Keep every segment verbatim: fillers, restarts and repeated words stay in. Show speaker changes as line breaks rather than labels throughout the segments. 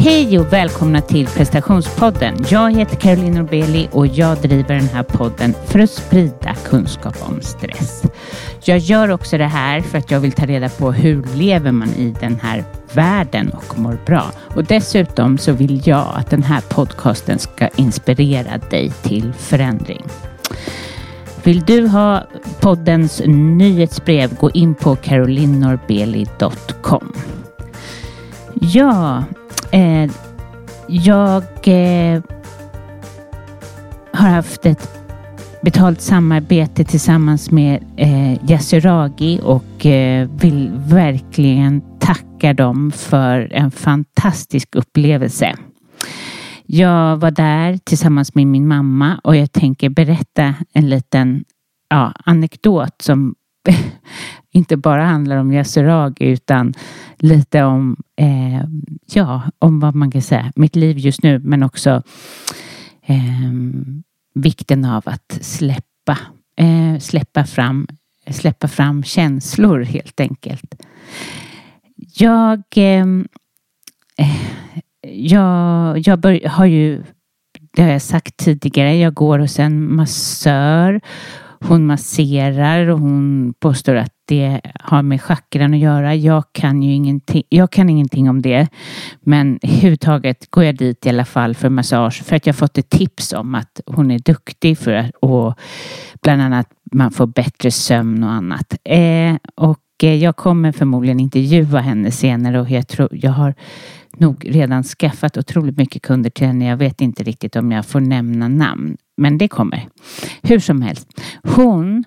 Hej och välkomna till Prestationspodden. Jag heter Caroline Norbeli och jag driver den här podden för att sprida kunskap om stress. Jag gör också det här för att jag vill ta reda på hur lever man i den här världen och mår bra. Och dessutom så vill jag att den här podcasten ska inspirera dig till förändring. Vill du ha poddens nyhetsbrev, gå in på caroline norbeli dot com. Ja, eh, jag eh, har haft ett betalt samarbete tillsammans med eh, Yasuragi och eh, vill verkligen tacka dem för en fantastisk upplevelse. Jag var där tillsammans med min mamma och jag tänker berätta en liten ja, anekdot som inte bara handlar om Yasuragi utan lite om eh, ja, om vad man kan säga, mitt liv just nu, men också eh, vikten av att släppa eh, släppa fram släppa fram känslor helt enkelt. Jag eh, jag, jag bör, har ju, det har jag sagt tidigare, jag går hos en massör. Hon masserar och hon påstår att det har med chakran att göra. Jag kan ju ingenting, jag kan ingenting om det. Men överhuvudtaget går jag dit i alla fall för massage. För att jag fått ett tips om att hon är duktig för att, och bland annat man får bättre sömn och annat. Eh, och eh, jag kommer förmodligen intervjua henne senare och jag tror, jag har nog redan skaffat otroligt mycket kunder till henne. Jag vet inte riktigt om jag får nämna namn. Men det kommer. Hur som helst. Hon,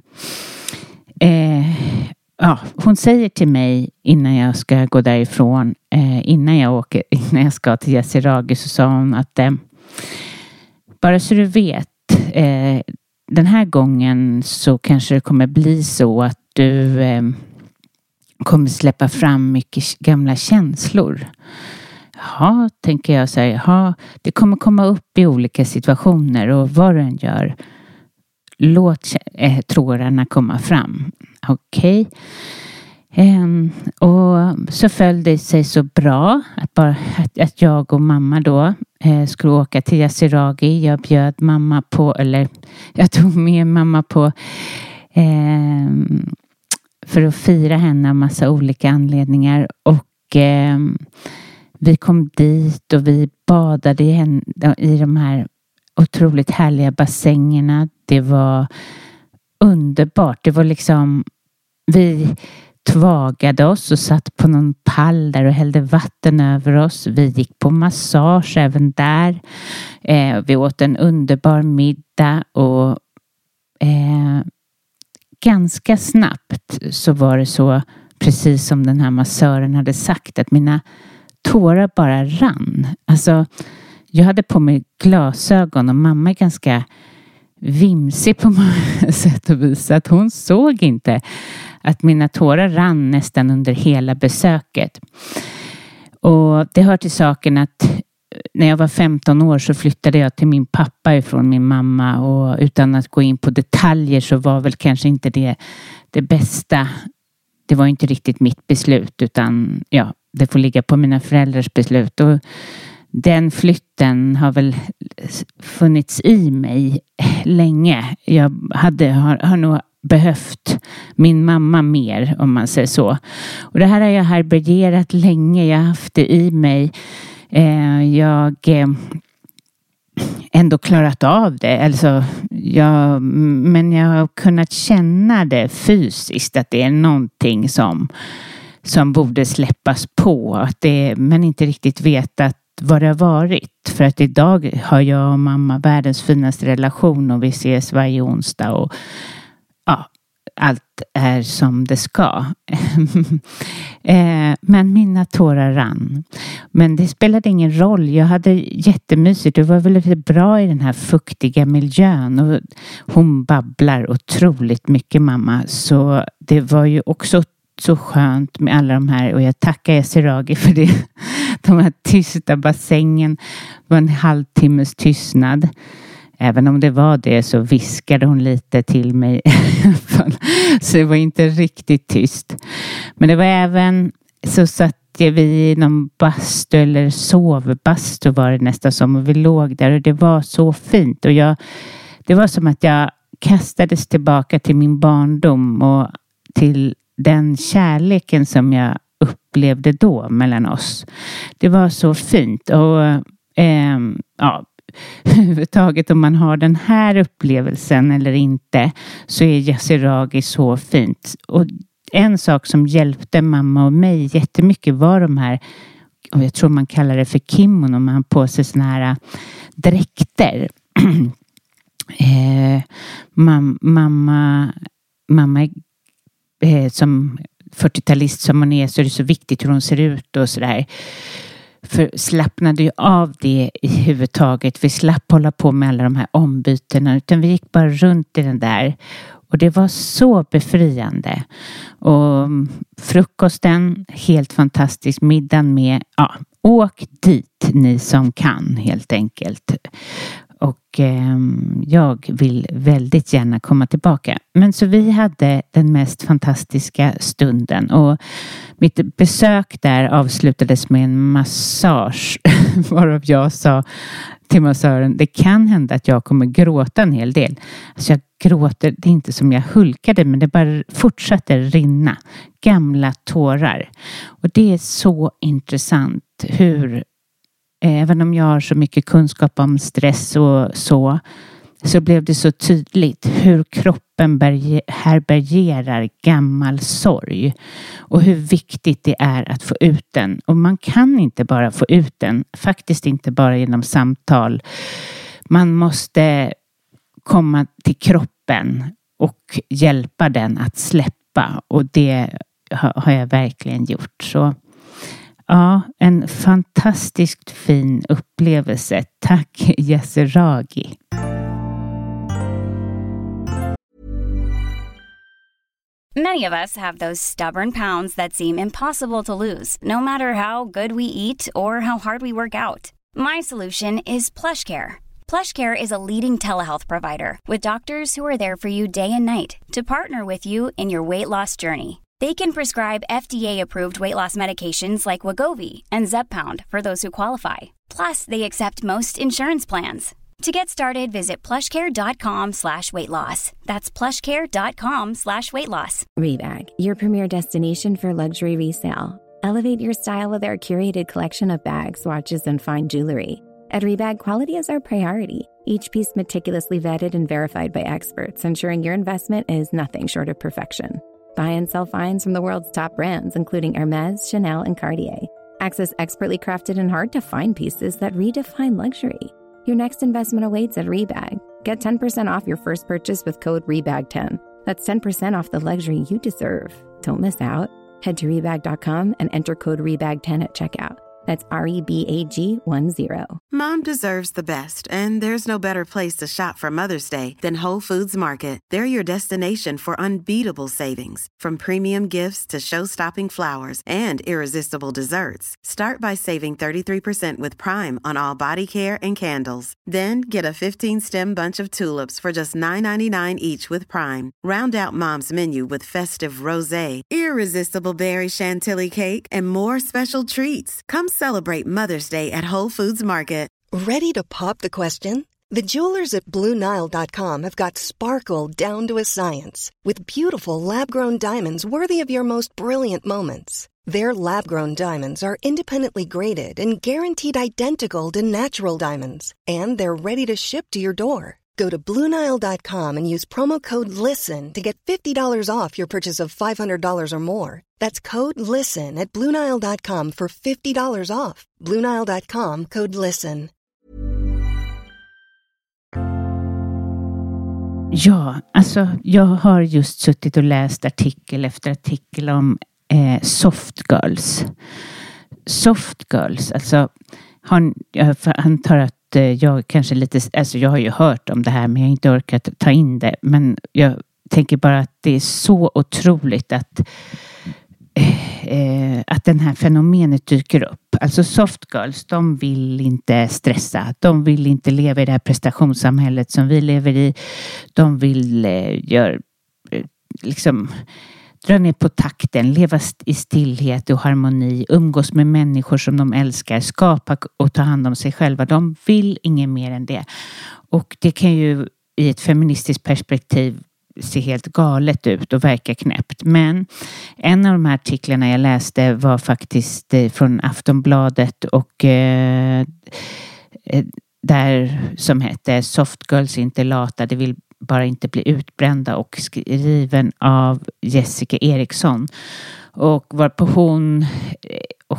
eh, ja, hon säger till mig innan jag ska gå därifrån. Eh, innan jag åker, innan jag ska till Yasuragi så sa hon att eh, bara så du vet. Eh, den här gången så kanske det kommer bli så att du eh, kommer släppa fram mycket gamla känslor. Ja, tänker jag säga. Ja, det kommer komma upp i olika situationer och vad du än gör, låt äh, trådarna komma fram. Okej. Okay. Um, och så följde det sig så bra att, bara, att, att jag och mamma då eh, skulle åka till Yasuragi. Jag bjöd mamma på, eller jag tog med mamma på eh, för att fira henne av massa olika anledningar och eh, vi kom dit och vi badade i, i de här otroligt härliga bassängerna. Det var underbart. Det var liksom, vi tvagade oss och satt på någon pall där och hällde vatten över oss. Vi gick på massage även där. Eh, vi åt en underbar middag och eh, ganska snabbt så var det så, precis som den här massören hade sagt, att mina tårar bara rann. Alltså, jag hade på mig glasögon och mamma är ganska vimsig på många sätt och vis. Att hon såg inte att mina tårar rann nästan under hela besöket. Och det hör till saken att när jag var femton år så flyttade jag till min pappa ifrån min mamma. Och utan att gå in på detaljer så var väl kanske inte det det bästa. Det var inte riktigt mitt beslut utan ja, det får ligga på mina föräldrars beslut. Och den flytten har väl funnits i mig länge. Jag hade, har, har nog behövt min mamma mer, om man säger så. Och det här har jag härbärgerat länge. Jag har haft det i mig. Eh, jag eh, ändå klarat av det. Alltså, jag, men jag har kunnat känna det fysiskt. Att det är någonting som... som borde släppas på, att det, men inte riktigt vetat vad det har varit. För att idag har jag och mamma världens finaste relation och vi ses varje onsdag och ja, allt är som det ska. eh, men mina tårar rann. Men det spelade ingen roll. Jag hade jättemysigt. Det var väldigt bra i den här fuktiga miljön och hon babblar otroligt mycket, mamma. Så det var ju också så skönt med alla de här, och jag tackar Yasuragi för det. De här tysta bassängen var en halvtimmes tystnad. Även om det var det så viskade hon lite till mig. Så det var inte riktigt tyst. Men det var även så satt vi i någon bastu eller sovbastu var det nästan som, och vi låg där och det var så fint, och jag, det var som att jag kastades tillbaka till min barndom och till den kärleken som jag upplevde då mellan oss. Det var så fint, och eh, ja, överhuvudtaget om man har den här upplevelsen eller inte, så är Yasuragi så fint. Och en sak som hjälpte mamma och mig jättemycket var de här, och jag tror man kallar det för kimono, man har på sig såna här dräkter. eh, mam, mamma mamma eh, som fyrtiotalist som hon är, så är det så viktigt hur hon ser ut och sådär. För slappnade ju av det i huvudtaget. Vi slapp hålla på med alla de här ombytena, utan vi gick bara runt i den där. Och det var så befriande. Och frukosten, helt fantastisk. Middagen med, ja, åk dit ni som kan helt enkelt. Och eh, jag vill väldigt gärna komma tillbaka. Men så vi hade den mest fantastiska stunden. Och mitt besök där avslutades med en massage. Varav jag sa till massören, det kan hända att jag kommer gråta en hel del. Alltså jag gråter, det är inte som jag hulkade, men det bara fortsatte rinna. Gamla tårar. Och det är så intressant hur, även om jag har så mycket kunskap om stress och så, så blev det så tydligt hur kroppen härbärgerar gammal sorg. Och hur viktigt det är att få ut den. Och man kan inte bara få ut den, faktiskt inte bara genom samtal. Man måste komma till kroppen och hjälpa den att släppa. Och det har jag verkligen gjort. Så ja, en fantastiskt fin upplevelse. Tack Yasuragi.
Many of us have those stubborn pounds that seem impossible to lose, no matter how good we eat or how hard we work out. My solution is PlushCare. PlushCare is a leading telehealth provider with doctors who are there for you day and night to partner with you in your weight loss journey. They can prescribe F D A-approved weight loss medications like Wegovy and Zepbound for those who qualify. Plus, they accept most insurance plans. To get started, visit plushcare.com slash weight loss. That's plushcare.com slash weight loss.
Rebag, your premier destination for luxury resale. Elevate your style with our curated collection of bags, watches, and fine jewelry. At Rebag, quality is our priority. Each piece meticulously vetted and verified by experts, ensuring your investment is nothing short of perfection. Buy and sell finds from the world's top brands, including Hermes, Chanel, and Cartier. Access expertly crafted and hard-to-find pieces that redefine luxury. Your next investment awaits at Rebag. Get ten percent off your first purchase with code R E B A G ten. That's ten percent off the luxury you deserve. Don't miss out. Head to rebag dot com and enter code R E B A G ten at checkout. That's R E B A G one zero.
Mom deserves the best, and there's no better place to shop for Mother's Day than Whole Foods Market. They're your destination for unbeatable savings, from premium gifts to show-stopping flowers and irresistible desserts. Start by saving thirty-three percent with Prime on all body care and candles. Then get a fifteen-stem bunch of tulips for just nine ninety-nine each with Prime. Round out Mom's menu with festive rosé, irresistible berry chantilly cake, and more special treats. Come celebrate Mother's Day at Whole Foods Market.
Ready to pop the question? The jewelers at Blue Nile dot com have got sparkle down to a science with beautiful lab-grown diamonds worthy of your most brilliant moments. Their lab-grown diamonds are independently graded and guaranteed identical to natural diamonds, and they're ready to ship to your door. Go to Blue Nile dot com and use promo code LISTEN to get fifty dollars off your purchase of five hundred dollars or more. That's code LISTEN at Blue Nile dot com for fifty dollars off. Blue Nile dot com, code LISTEN.
Ja, alltså jag har just suttit och läst artikel efter artikel om eh, soft girls. Soft girls, alltså han, jag antar att jag kanske lite, alltså jag har ju hört om det här men jag har inte orkat ta in det, men jag tänker bara att det är så otroligt att eh, att den här fenomenet dyker upp. Alltså soft girls, de vill inte stressa, de vill inte leva i det här prestationssamhället som vi lever i. De vill eh, göra eh, liksom dra ner på takten, leva i stillhet och harmoni, umgås med människor som de älskar, skapa och ta hand om sig själva. De vill inget mer än det. Och det kan ju i ett feministiskt perspektiv se helt galet ut och verka knäppt. Men en av de här artiklarna jag läste var faktiskt från Aftonbladet och eh, där som hette Soft Girls inte lata, det vill bara inte bli utbrända, och skriven av Jessica Eriksson. Och varpå hon och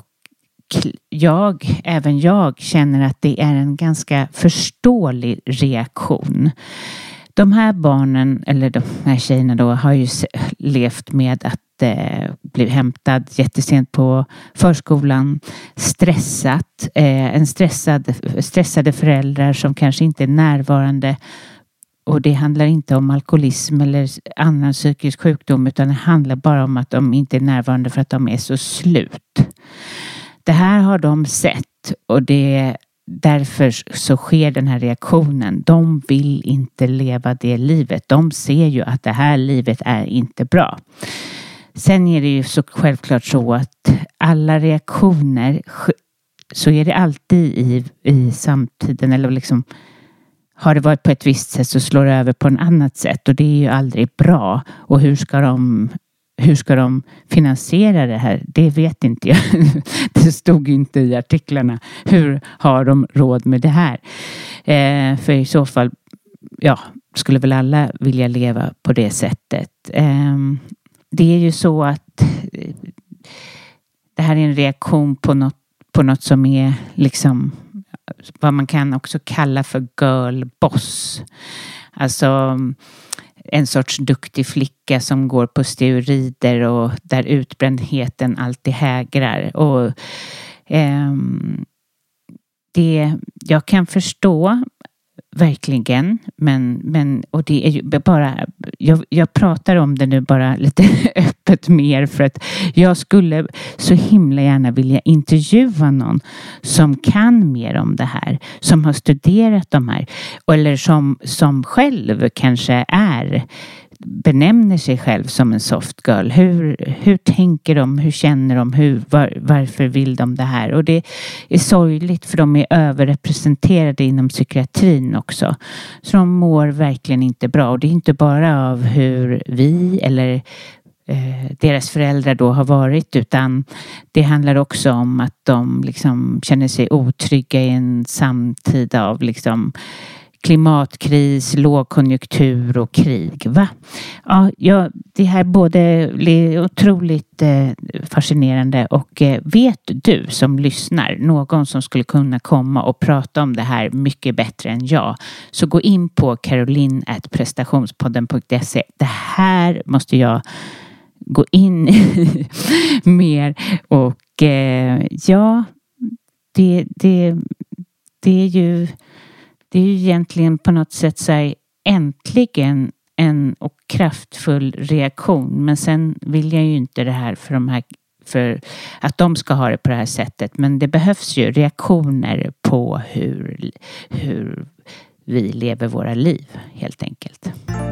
jag, även jag, känner att det är en ganska förståelig reaktion. De här barnen, eller de här tjejerna då, har ju levt med att eh, bli hämtad jättesent på förskolan, stressat, eh, en stressad, stressade föräldrar som kanske inte är närvarande. Och det handlar inte om alkoholism eller annan psykisk sjukdom, utan det handlar bara om att de inte är närvarande för att de är så slut. Det här har de sett, och det därför så sker den här reaktionen. De vill inte leva det livet. De ser ju att det här livet är inte bra. Sen är det ju så självklart så att alla reaktioner, så är det alltid i, i samtiden, eller liksom har det varit på ett visst sätt så slår det över på ett annat sätt, och det är ju aldrig bra. Och hur ska de Hur ska de finansiera det här? Det vet inte jag. Det stod inte i artiklarna. Hur har de råd med det här? Eh, för i så fall, ja, skulle väl alla vilja leva på det sättet. Eh, det är ju så att det här är en reaktion på något, på något som är liksom vad man kan också kalla för girl boss. Alltså en sorts duktig flicka som går på steroider och där utbrändheten alltid hägrar. Och eh, det jag kan förstå verkligen, men, men och det är ju bara, jag, jag pratar om det nu bara lite öppet mer för att jag skulle så himla gärna vilja intervjua någon som kan mer om det här, som har studerat de här, eller som, som själv kanske är, benämner sig själv som en soft girl. Hur, hur tänker de? Hur känner de? Hur, var, varför vill de det här? Och det är sorgligt, för de är överrepresenterade inom psykiatrin också. Så de mår verkligen inte bra. Och det är inte bara av hur vi eller eh, deras föräldrar då har varit, utan det handlar också om att de liksom känner sig otrygga i en samtid av liksom klimatkris, lågkonjunktur och krig, va? Ja, ja, det här både är otroligt eh, fascinerande, och eh, vet du som lyssnar någon som skulle kunna komma och prata om det här mycket bättre än jag, så gå in på caroline at prestationspodden punkt se. Det här måste jag gå in i mer, och eh, ja, det, det, det är ju Det är ju egentligen på något sätt så här, äntligen en och kraftfull reaktion. Men sen vill jag ju inte det här för de här, för att de ska ha det på det här sättet. Men det behövs ju reaktioner på hur, hur vi lever våra liv, helt enkelt.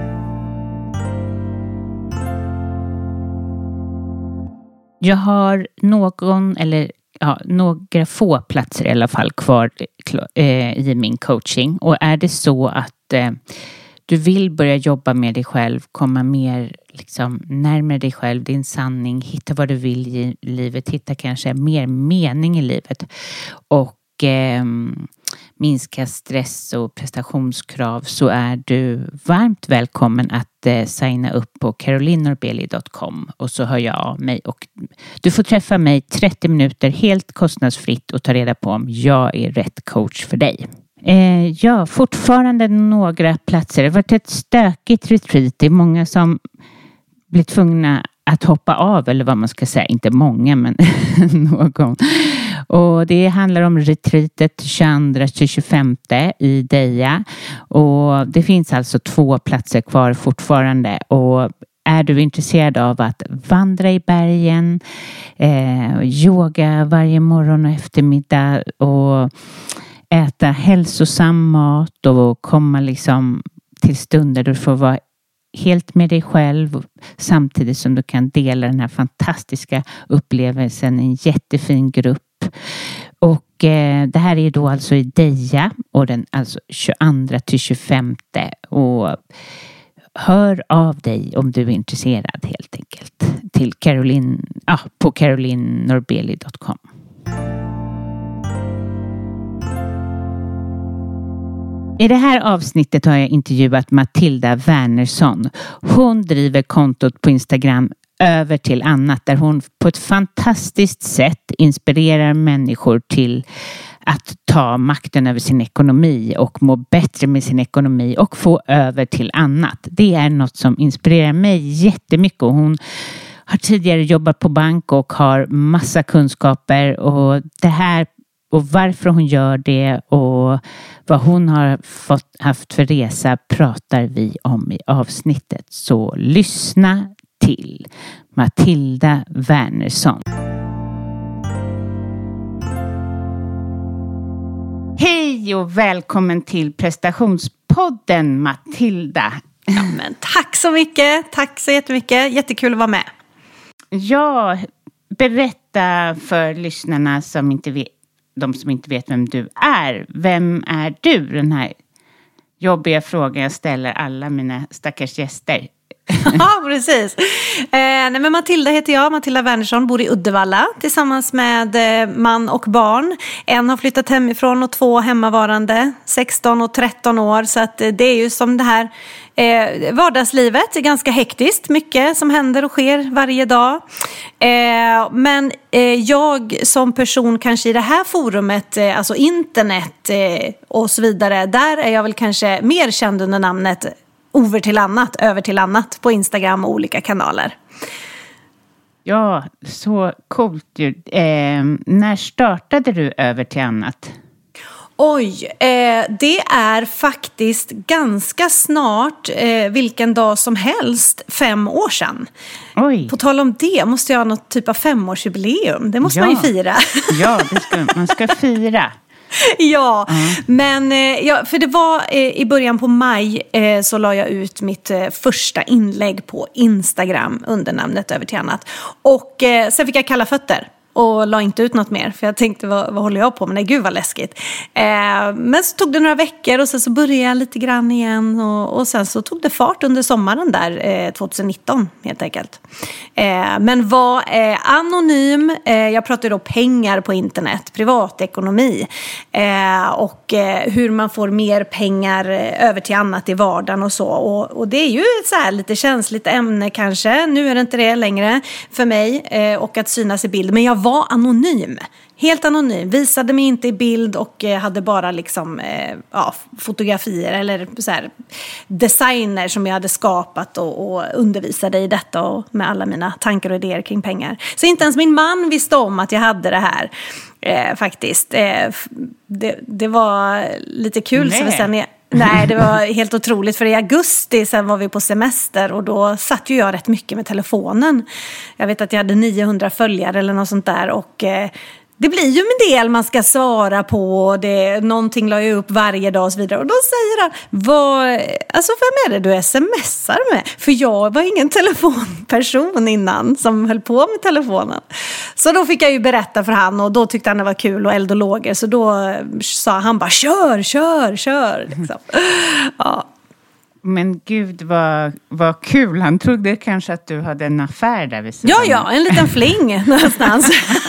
Jag har någon eller Ja, några få platser i alla fall kvar eh, i min coaching. Och är det så att eh, du vill börja jobba med dig själv, komma mer liksom, närmare dig själv, din sanning, hitta vad du vill i livet, hitta kanske mer mening i livet och eh, minska stress och prestationskrav, så är du varmt välkommen att eh, signa upp på caroline norbeli punkt com, och så hör jag av mig och du får träffa mig trettio minuter helt kostnadsfritt och ta reda på om jag är rätt coach för dig. Eh, ja, fortfarande några platser. Det har varit ett stökigt retreat. Det är många som blir tvungna att hoppa av, eller vad man ska säga. Inte många, men någon. Och det handlar om retreatet tjugoandra till tjugofemte i Deja. Och det finns alltså två platser kvar fortfarande. Och är du intresserad av att vandra i bergen, eh, yoga varje morgon och eftermiddag och äta hälsosam mat och komma liksom till stunder då du får vara helt med dig själv samtidigt som du kan dela den här fantastiska upplevelsen i en jättefin grupp. Och eh, det här är då alltså i Deja och den alltså tjugoandra till tjugofemte. Och hör av dig om du är intresserad helt enkelt till Caroline, ah, på caroline norbeli dot com. I det här avsnittet har jag intervjuat Matilda Wernersson. Hon driver kontot på Instagram Över till annat, där hon på ett fantastiskt sätt inspirerar människor till att ta makten över sin ekonomi och må bättre med sin ekonomi och få över till annat. Det är något som inspirerar mig jättemycket. Hon har tidigare jobbat på bank och har massa kunskaper, och det här och varför hon gör det och vad hon har fått, haft för resa pratar vi om i avsnittet. Så lyssna till Matilda Wernersson. Hej och välkommen till prestationspodden, Matilda.
Ja, men tack så mycket. Tack så jättemycket. Jättekul att vara med.
Ja, berätta för lyssnarna som inte vet, de som inte vet vem du är. Vem är du? Den här jobbiga frågan jag ställer alla mina stackars gäster.
Ja, precis. Eh, nej, men Matilda heter jag, Matilda Wernersson, bor i Uddevalla tillsammans med eh, man och barn. En har flyttat hemifrån och två hemmavarande, sexton och tretton år. Så att, eh, det är ju som det här eh, vardagslivet, är ganska hektiskt. Mycket som händer och sker varje dag. Eh, men eh, jag som person kanske i det här forumet, eh, alltså internet eh, och så vidare, där är jag väl kanske mer känd under namnet Över till annat, över till annat på Instagram och olika kanaler.
Ja, så coolt ju. Eh, när startade du Över till annat?
Oj, eh, det är faktiskt ganska snart, eh, vilken dag som helst, fem år sedan.
Oj.
På tal om det måste jag ha något typ av femårsjubileum. Det måste
ja.
man ju fira.
Ja, det ska, man ska fira.
Ja,
mm.
men eh, ja, för det var eh, i början på maj eh, så la jag ut mitt eh, första inlägg på Instagram under namnet Över till annat. Och eh, sen fick jag kalla fötter och la inte ut något mer, för jag tänkte, vad, vad håller jag på med? Nej, gud vad läskigt. Eh, men så tog det några veckor och sen så började jag lite grann igen och, och sen så tog det fart under sommaren där eh, tjugonitton helt enkelt. Eh, men var eh, anonym. Eh, jag pratade då pengar på internet, privatekonomi eh, och eh, hur man får mer pengar eh, över till annat i vardagen och så. Och, och det är ju ett så här lite känsligt ämne kanske. Nu är det inte det längre för mig eh, och att synas i bild. Men jag var anonym. Helt anonym. Visade mig inte i bild och eh, hade bara liksom eh, ja, fotografier eller så här designer som jag hade skapat och, och undervisade i detta och med alla mina tankar och idéer kring pengar. Så inte ens min man visste om att jag hade det här eh, faktiskt. Eh, det, det var lite kul.
Nej.
Så sen jag, nej, det var helt otroligt, för i augusti sen var vi på semester och då satt ju jag rätt mycket med telefonen. Jag vet att jag hade niohundra följare eller något sånt där och eh, det blir ju en del man ska svara på. Det, någonting la jag upp varje dag och så vidare. Och då säger han, vad, alltså vem är det du smsar med? För jag var ingen telefonperson innan som höll på med telefonen. Så då fick jag ju berätta för han och då tyckte han det var kul och eld och lågor. Så då sa han bara, kör, kör, kör. Liksom. Ja.
Men gud, vad, vad kul. Han trodde kanske att du hade en affär där vid sidan.
Ja, ja, en liten fling någonstans.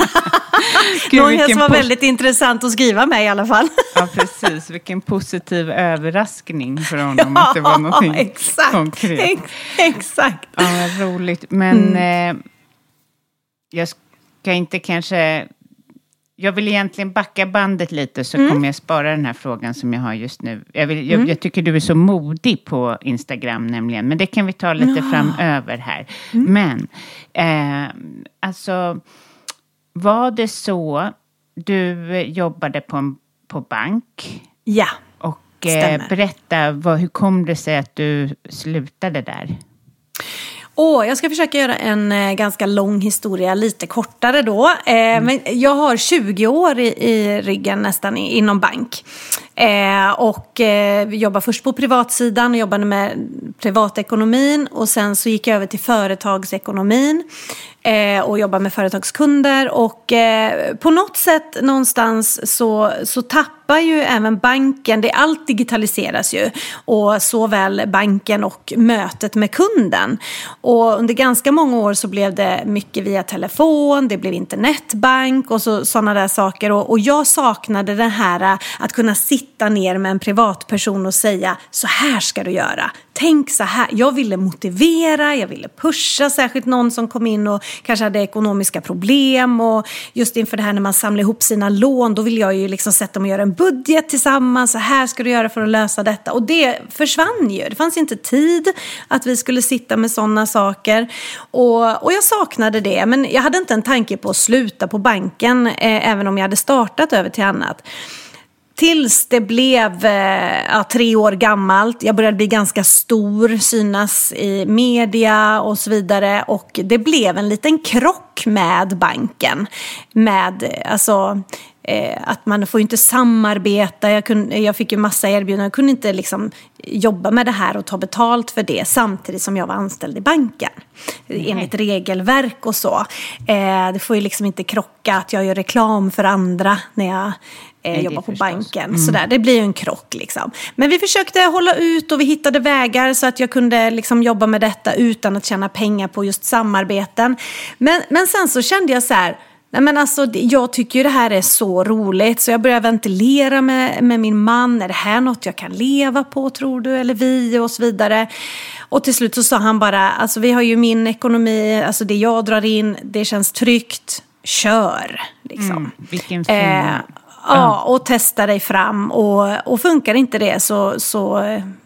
Gud, någon som var pos- väldigt intressant att skriva med i alla fall.
Ja, precis. Vilken positiv överraskning för honom, ja, att det var någonting
exakt,
konkret.
Ex- exakt.
Ja, vad roligt. Men
mm.
eh, jag ska inte kanske... Jag vill egentligen backa bandet lite, så mm. kommer jag spara den här frågan som jag har just nu. Jag, vill, jag, mm. jag tycker du är så modig på Instagram nämligen. Men det kan vi ta lite ja. framöver här. Mm. Men, eh, alltså, var det så du jobbade på, en, på bank?
Ja,
och eh, berätta, vad, hur kom det sig att du slutade där?
Åh, jag ska försöka göra en eh, ganska lång historia lite kortare då. Eh, mm. Men jag har tjugo år i, i ryggen nästan i, inom bank. Eh, och eh, jobbar först på privatsidan och jobbade med privatekonomin. Och sen så gick jag över till företagsekonomin. Eh, och jobbar med företagskunder. Och eh, på något sätt någonstans så, så tappar ju även banken. Det, allt digitaliseras ju. Och såväl banken och mötet med kunden. Och under ganska många år så blev det mycket via telefon. Det blev internetbank och så, sådana där saker. Och, och jag saknade det här att kunna sitta ner med en privatperson och säga så här ska du göra. Tänk så här. Jag ville motivera, jag ville pusha, särskilt någon som kom in och kanske hade ekonomiska problem. Och just inför det här när man samlar ihop sina lån, då vill jag ju liksom sätta dem och göra en budget tillsammans. Så här ska du göra för att lösa detta. Och det försvann ju. Det fanns inte tid att vi skulle sitta med sådana saker. Och, och jag saknade det. Men jag hade inte en tanke på att sluta på banken, eh, även om jag hade startat över till annat. Tills det blev ja, tre år gammalt. Jag började bli ganska stor, synas i media och så vidare. Och det blev en liten krock med banken. Med, alltså, eh, att man får ju inte samarbeta. Jag, kunde, jag fick ju massa erbjudanden. Jag kunde inte liksom jobba med det här och ta betalt för det. Samtidigt som jag var anställd i banken. Mm. Enligt regelverk och så. Eh, det får ju liksom inte krocka att jag gör reklam för andra när jag... Nej, jobba på banken. Mm. Sådär. Det blir ju en krock liksom. Men vi försökte hålla ut och vi hittade vägar så att jag kunde liksom jobba med detta utan att tjäna pengar på just samarbeten. Men, men sen så kände jag så här, nej men alltså, jag tycker ju det här är så roligt så jag började ventilera med, med min man. Är det här något jag kan leva på, tror du? Eller vi och så vidare. Och till slut så sa han bara, alltså vi har ju min ekonomi, alltså det jag drar in, det känns tryggt. Kör, liksom.
Mm, vilken fin...
Eh, Ja, och testa dig fram. Och, och funkar inte det så, så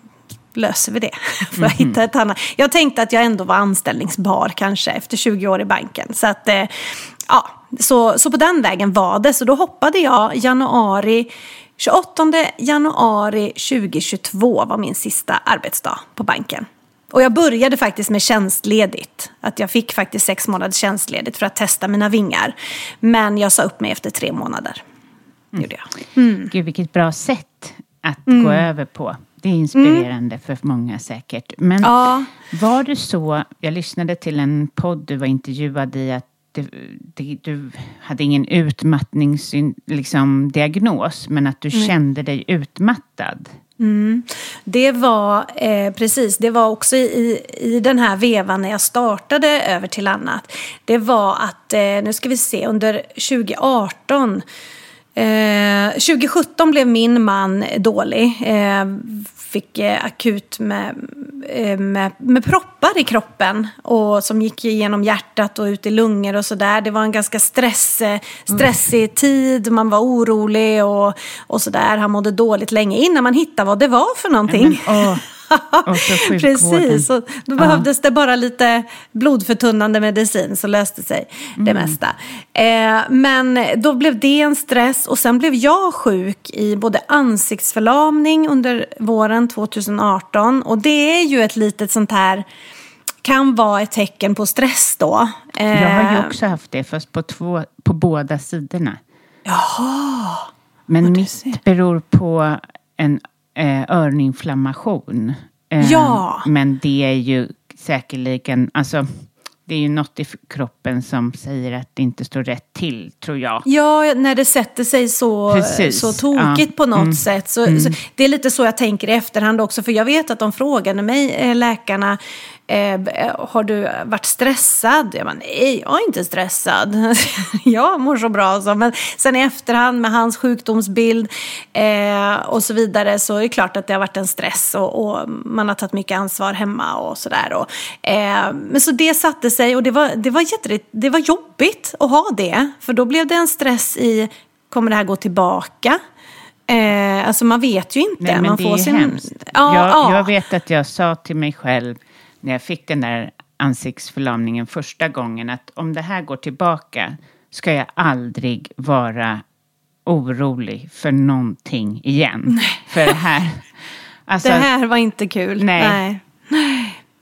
löser vi det. För att hitta ett annat. Jag tänkte att jag ändå var anställningsbar kanske efter tjugo år i banken. Så att, ja, så, så på den vägen var det. Så då hoppade jag januari, tjugoåttonde januari tjugohundratjugotvå var min sista arbetsdag på banken. Och jag började faktiskt med tjänstledigt. Att jag fick faktiskt sex månaders tjänstledigt för att testa mina vingar. Men jag sa upp mig efter tre månader.
Mm.
Gjorde jag. Mm.
Gud, vilket bra sätt att
mm.
gå över på. Det är inspirerande mm. för många säkert. Men
ja.
Var det så, jag lyssnade till en podd du var intervjuad i att det, det, du hade ingen utmattningsdiagnos liksom, diagnos, men att du mm. kände dig utmattad.
Mm. Det var eh, precis, det var också i, i den här vevan när jag startade över till annat. Det var att, eh, nu ska vi se, under tjugoarton Eh, tjugosjutton blev min man dålig. Eh, fick eh, akut med, eh, med, med proppar i kroppen. Och som gick igenom hjärtat och ut i lungor och sådär. Det var en ganska stress, stressig mm. tid. Man var orolig och, och sådär. Han mådde dåligt länge innan man hittade vad det var för någonting. Ja, men, åh. Precis, så då behövdes ja. det bara lite blodförtunnande medicin så löste sig mm. det mesta. Eh, men då blev det en stress och sen blev jag sjuk i både ansiktsförlamning under våren tjugoarton och det är ju ett litet sånt här, kan vara ett tecken på stress då. Eh,
jag har ju också haft det fast på, två, på båda sidorna.
Jaha.
Men mitt beror på en öroninflammation.
Ja.
Men det är ju säkerligen, alltså det är ju något i kroppen som säger att det inte står rätt till, tror jag.
Ja, när det sätter sig så, så tokigt ja. på något mm. sätt. Så, mm. så, det är lite så jag tänker i efterhand också. För jag vet att de frågade mig, läkarna, eh, har du varit stressad? Jag bara, nej, jag är inte stressad. Jag mår så bra. Så. Men sen i efterhand med hans sjukdomsbild eh, och så vidare så är det klart att det har varit en stress. Och, och man har tagit mycket ansvar hemma och sådär. Och, eh, men så det satte sig och det var, det var jätteligt, det var jobbigt att ha det. För då blev det en stress i, kommer det här gå tillbaka? Eh, alltså man vet ju inte.
Nej, men
man
det
får
är
sin...
hemskt.
Ja,
jag,
ja.
jag vet att jag sa till mig själv när jag fick den där ansiktsförlamningen första gången att om det här går tillbaka ska jag aldrig vara orolig för någonting igen.
Nej.
För det här...
Alltså, det här var inte kul.
Nej.
Nej.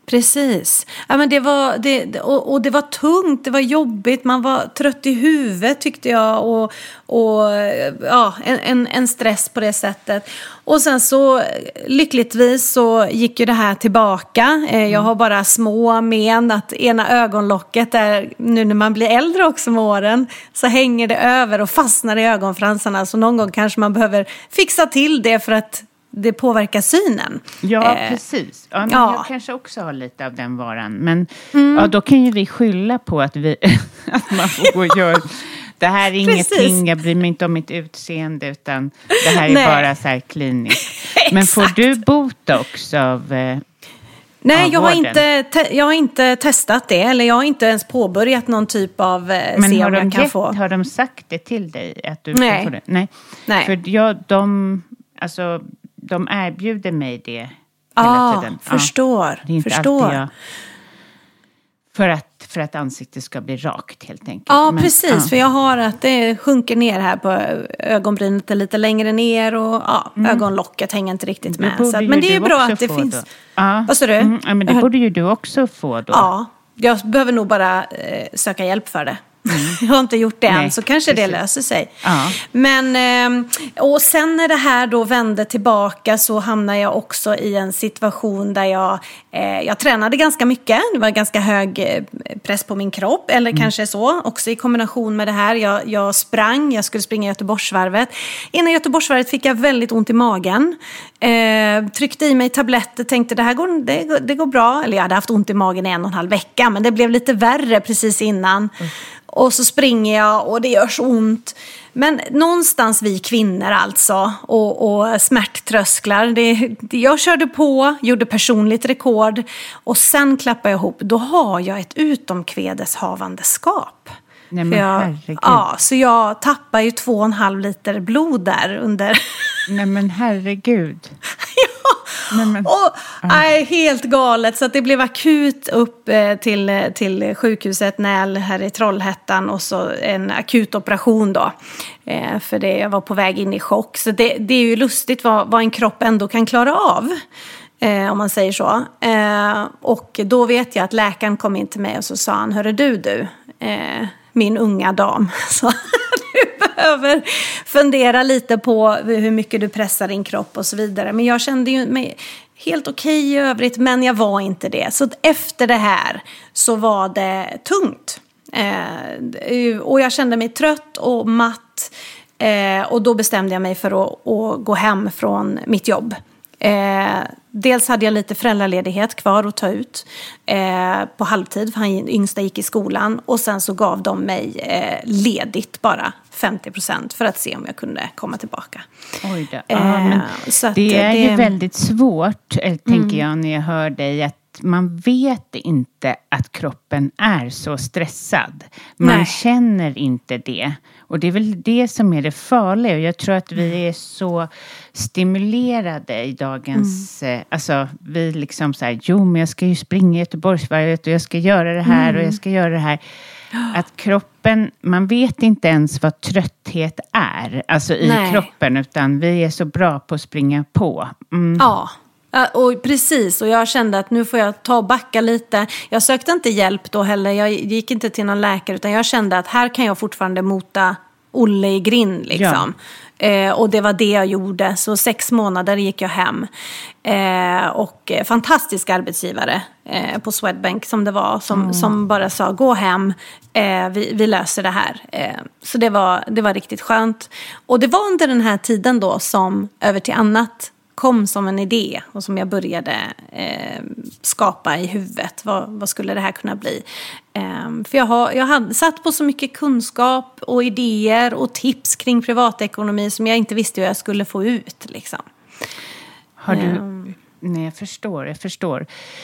Precis. Ja, men det var, det, och, och det var tungt, det var jobbigt, man var trött i huvudet tyckte jag. Och, och ja, en, en stress på det sättet. Och sen så lyckligtvis så gick ju det här tillbaka. Jag har bara små men att ena ögonlocket där, nu när man blir äldre också med åren, så hänger det över och fastnar i ögonfransarna. Så någon gång kanske man behöver fixa till det för att det påverkar synen.
Ja,
eh,
precis. Ja, men
ja.
Jag kanske också har lite av den varan. Men mm. ja, då kan ju vi skylla på att, vi, att man får gå och göra... Det här är ingenting, jag bryr mig inte om mitt utseende, utan det här är Nej. bara så här kliniskt. Men får du botox av... Eh,
Nej,
av
jag har, inte
te-
jag har inte testat det. Eller jag har inte ens påbörjat någon typ av eh,
Men
se
har
om
de
jag kan
gett,
få.
har de sagt det till dig? Att du
Nej.
ska få det? Nej.
Nej.
För jag, de, alltså, de erbjuder mig det hela
ah,
tiden.
Förstår,
ja, det är inte
förstår.
alltid jag... För att, för att ansiktet ska bli rakt helt enkelt.
Ja,
Men,
precis.
ja.
För jag har att det sjunker ner här på ögonbrynet lite längre ner. Och ja, mm. ögonlocket hänger inte riktigt med. Så att, men det är bra att det finns...
Ja.
Vad sa du?
Mm, ja, men det borde ju du också få då.
Ja, jag behöver nog bara eh, söka hjälp för det. Mm. Jag har inte gjort det
Nej,
än, så kanske
precis.
det löser sig.
Ja.
Men, eh, och sen när det här då vände tillbaka så hamnade jag också i en situation där jag, eh, jag tränade ganska mycket. Det var ganska hög eh, press på min kropp, eller mm. kanske så. Också i kombination med det här. Jag, jag sprang, jag skulle springa Göteborgsvarvet. Innan Göteborgsvarvet fick jag väldigt ont i magen. Eh, tryckte i mig tabletter, tänkte det här går, det, går, det går bra. Eller jag hade haft ont i magen i en och en halv vecka, men det blev lite värre precis innan. Mm. Och så springer jag och det gör så ont. Men någonstans vi kvinnor alltså. Och, och smärttrösklar. Det, det, jag körde på, gjorde personligt rekord. Och sen klappade jag ihop. Då har jag ett utomkvedeshavandeskap.
Nej, men
jag,
herregud.
Ja, så jag tappar ju två och en halv liter blod där under...
Nej men herregud.
ja,
Nej, men,
och, nej, helt galet. Så att det blev akut upp eh, till, till sjukhuset Näl här i Trollhättan. Och så en akut operation då. Eh, för det, jag var på väg in i chock. Så det, det är ju lustigt vad, vad en kropp ändå kan klara av. Eh, om man säger så. Eh, och då vet jag att läkaren kom in till mig och så sa han: hörru du du, eh, min unga dam. Så du behöver fundera lite på hur mycket du pressar din kropp och så vidare. Men jag kände ju mig helt okej i övrigt, men jag var inte det. Så efter det här så var det tungt. Eh, och jag kände mig trött och matt. Eh, och då bestämde jag mig för att, att gå hem från mitt jobb. Eh, dels hade jag lite föräldraledighet kvar att ta ut eh, på halvtid, för han yngsta gick i skolan. Och sen så gav de mig eh, ledigt bara femtio procent för att se om jag kunde komma tillbaka.
Oj då. Ja, men
eh, så att
det är
det...
ju väldigt svårt, mm. tänker jag när jag hör dig, att man vet inte att kroppen är så stressad. Man
Nej.
känner inte det. Och det är väl det som är det farliga. Och jag tror att vi är så stimulerade i dagens... Mm. Eh, alltså vi liksom så här, jo men jag ska ju springa i Göteborgsvarvet och jag ska göra det här mm. och jag ska göra det här. Att kroppen, man vet inte ens vad trötthet är. Alltså i Nej. kroppen, utan vi är så bra på att springa på. Mm.
Ja. Ja, och precis, och jag kände att nu får jag ta och backa lite. Jag sökte inte hjälp då heller, jag gick inte till någon läkare, utan jag kände att här kan jag fortfarande mota Olle i grind liksom. Ja. Eh, och det var det jag gjorde, så sex månader gick jag hem. Eh, och eh, fantastisk arbetsgivare eh, på Swedbank som det var, som, mm. som bara sa gå hem, eh, vi, vi löser det här. Eh, så det var, det var riktigt skönt. Och det var under den här tiden då som Över till annat kom som en idé och som jag började eh, skapa i huvudet. Vad, vad skulle det här kunna bli? Eh, för jag har jag hade satt på så mycket kunskap och idéer och tips kring privatekonomi som jag inte visste hur jag skulle få ut. Liksom.
Har du... Eh. Nej, jag förstår. Jag förstår.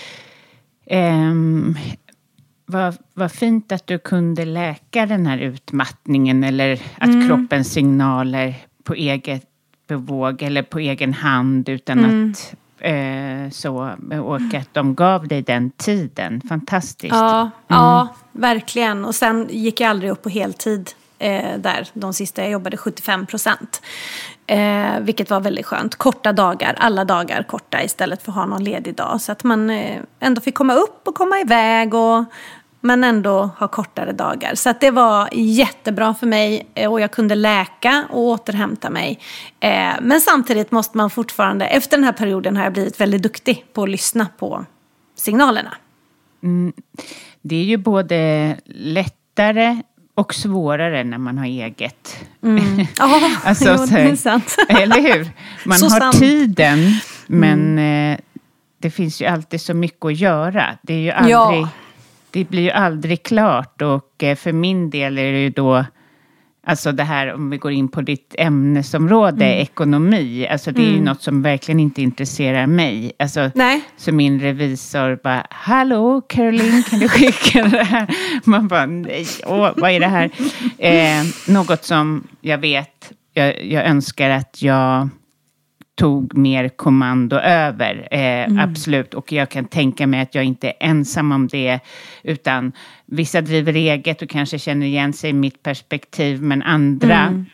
Eh, vad, vad fint att du kunde läka den här utmattningen eller att mm. kroppens signaler på eget bevåg eller på egen hand utan mm. att eh, så och att de gav dig den tiden. Fantastiskt.
Ja,
mm.
ja, verkligen. Och sen gick jag aldrig upp på heltid eh, där de sista jag jobbade sjuttiofem procent. Eh, vilket var väldigt skönt. Korta dagar, alla dagar korta istället för att ha någon ledig dag. Så att man eh, ändå fick komma upp och komma iväg och... men ändå ha kortare dagar. Så att det var jättebra för mig och jag kunde läka och återhämta mig. Men samtidigt måste man fortfarande, efter den här perioden har jag blivit väldigt duktig på att lyssna på signalerna.
Mm. Det är ju både lättare och svårare när man har eget.
Mm. Ja,
alltså,
jo, det är sant.
Eller hur? Man
så
har
sant.
tiden, men
mm.
det finns ju alltid så mycket att göra. Det är ju aldrig...
Ja.
Det blir ju aldrig klart och för min del är det ju då, alltså det här om vi går in på ditt ämnesområde, mm. ekonomi, alltså det är mm. ju något som verkligen inte intresserar mig. Alltså,
Nej.
Så min revisor bara, hallå Caroline, kan du skicka det här? Man bara, nej, åh, vad är det här? Eh, något som jag vet, jag, jag önskar att jag tog mer kommando över, eh, mm. absolut. Och jag kan tänka mig att jag inte är ensam om det, utan vissa driver eget och kanske känner igen sig i mitt perspektiv, men andra mm.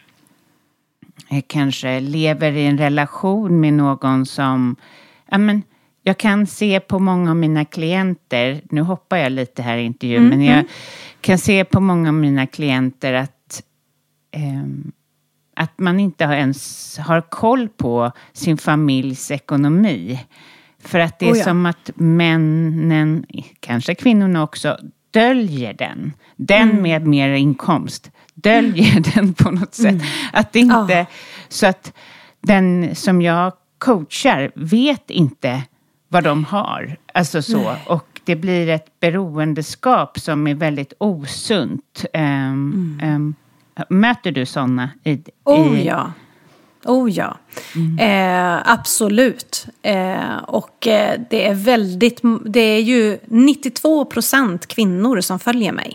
eh, kanske lever i en relation med någon som, ja men, jag kan se på många av mina klienter, nu hoppar jag lite här i intervjun, mm. men jag kan se på många av mina klienter att eh, att man inte ens har koll på sin familjs ekonomi. För att det är oh ja. som att männen, kanske kvinnorna också, döljer den. Den mm. med mer inkomst. Döljer mm. den på något sätt. Mm. Att det inte, oh. Så att den som jag coachar vet inte vad de har. Alltså så. Nej. Och det blir ett beroendeskap som är väldigt osunt. Um, mm. um, Möter du sådana? I, i...
Oh ja. Oh ja. Mm. Eh, absolut. Eh, och eh, det är väldigt, det är ju nittiotvå procent kvinnor som följer mig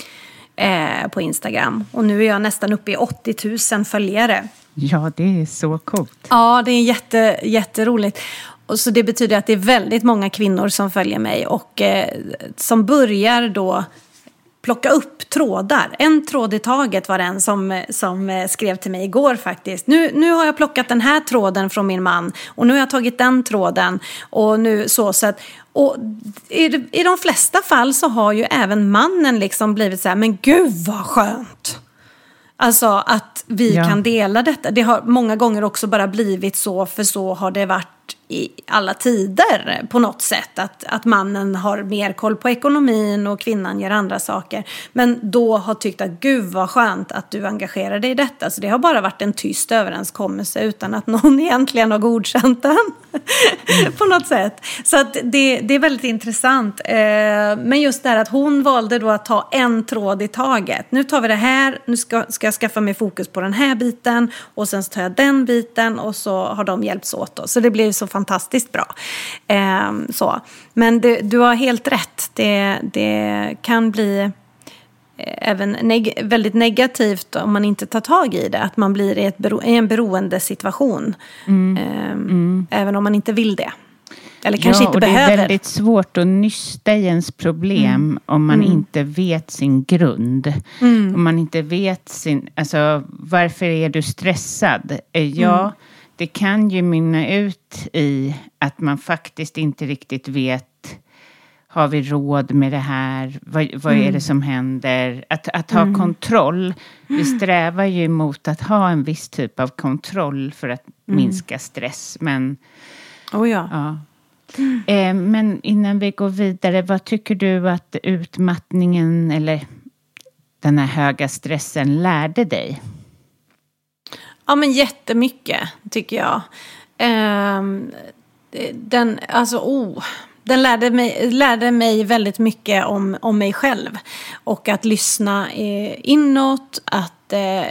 eh, på Instagram. Och nu är jag nästan uppe i åttio tusen följare.
Ja, det är så coolt.
Ja, det är jätte, jätteroligt. Och så det betyder att det är väldigt många kvinnor som följer mig och eh, som börjar då plocka upp trådar. En tråd i taget var den som, som skrev till mig igår faktiskt. Nu, nu har jag plockat den här tråden från min man. Och nu har jag tagit den tråden. Och nu så, så att, och i, i de flesta fall så har ju även mannen liksom blivit så här, men gud vad skönt. Alltså att vi ja. kan dela detta. Det har många gånger också bara blivit så, för så har det varit i alla tider på något sätt. Att, att mannen har mer koll på ekonomin och kvinnan gör andra saker. Men då har tyckt att gud vad skönt att du engagerar dig i detta. Så det har bara varit en tyst överenskommelse utan att någon egentligen har godkänt den. Mm. på något sätt. Så att det, det är väldigt intressant. Men just det här att hon valde då att ta en tråd i taget. Nu tar vi det här. Nu ska, ska jag skaffa mig fokus på den här biten. Och sen så tar jag den biten. Och så har de hjälpts åt då. Så det blir så fantastiskt bra. Eh, så. Men det, du har helt rätt. Det, det kan bli eh, även neg- väldigt negativt om man inte tar tag i det. Att man blir i, ett bero- i en beroendesituation. Mm. Eh, mm. Även om man inte vill det. Eller kanske
ja,
inte
och
behöver.
Det är väldigt svårt att nysta i ens problem mm. om man mm. inte vet sin grund. Mm. Om man inte vet sin... Alltså, varför är du stressad? Ja... Mm. Det kan ju mynna ut i att man faktiskt inte riktigt vet, har vi råd med det här? Vad, vad mm. är det som händer? Att, att ha mm. kontroll. Vi strävar ju mot att ha en viss typ av kontroll för att mm. minska stress. Men,
oh ja.
ja. Mm. Eh, men innan vi går vidare, vad tycker du att utmattningen eller den här höga stressen lärde dig?
Ja, men jättemycket tycker jag. Um, den, alltså, oh, den lärde mig, lärde mig väldigt mycket om, om mig själv. Och att lyssna eh, inåt, att eh,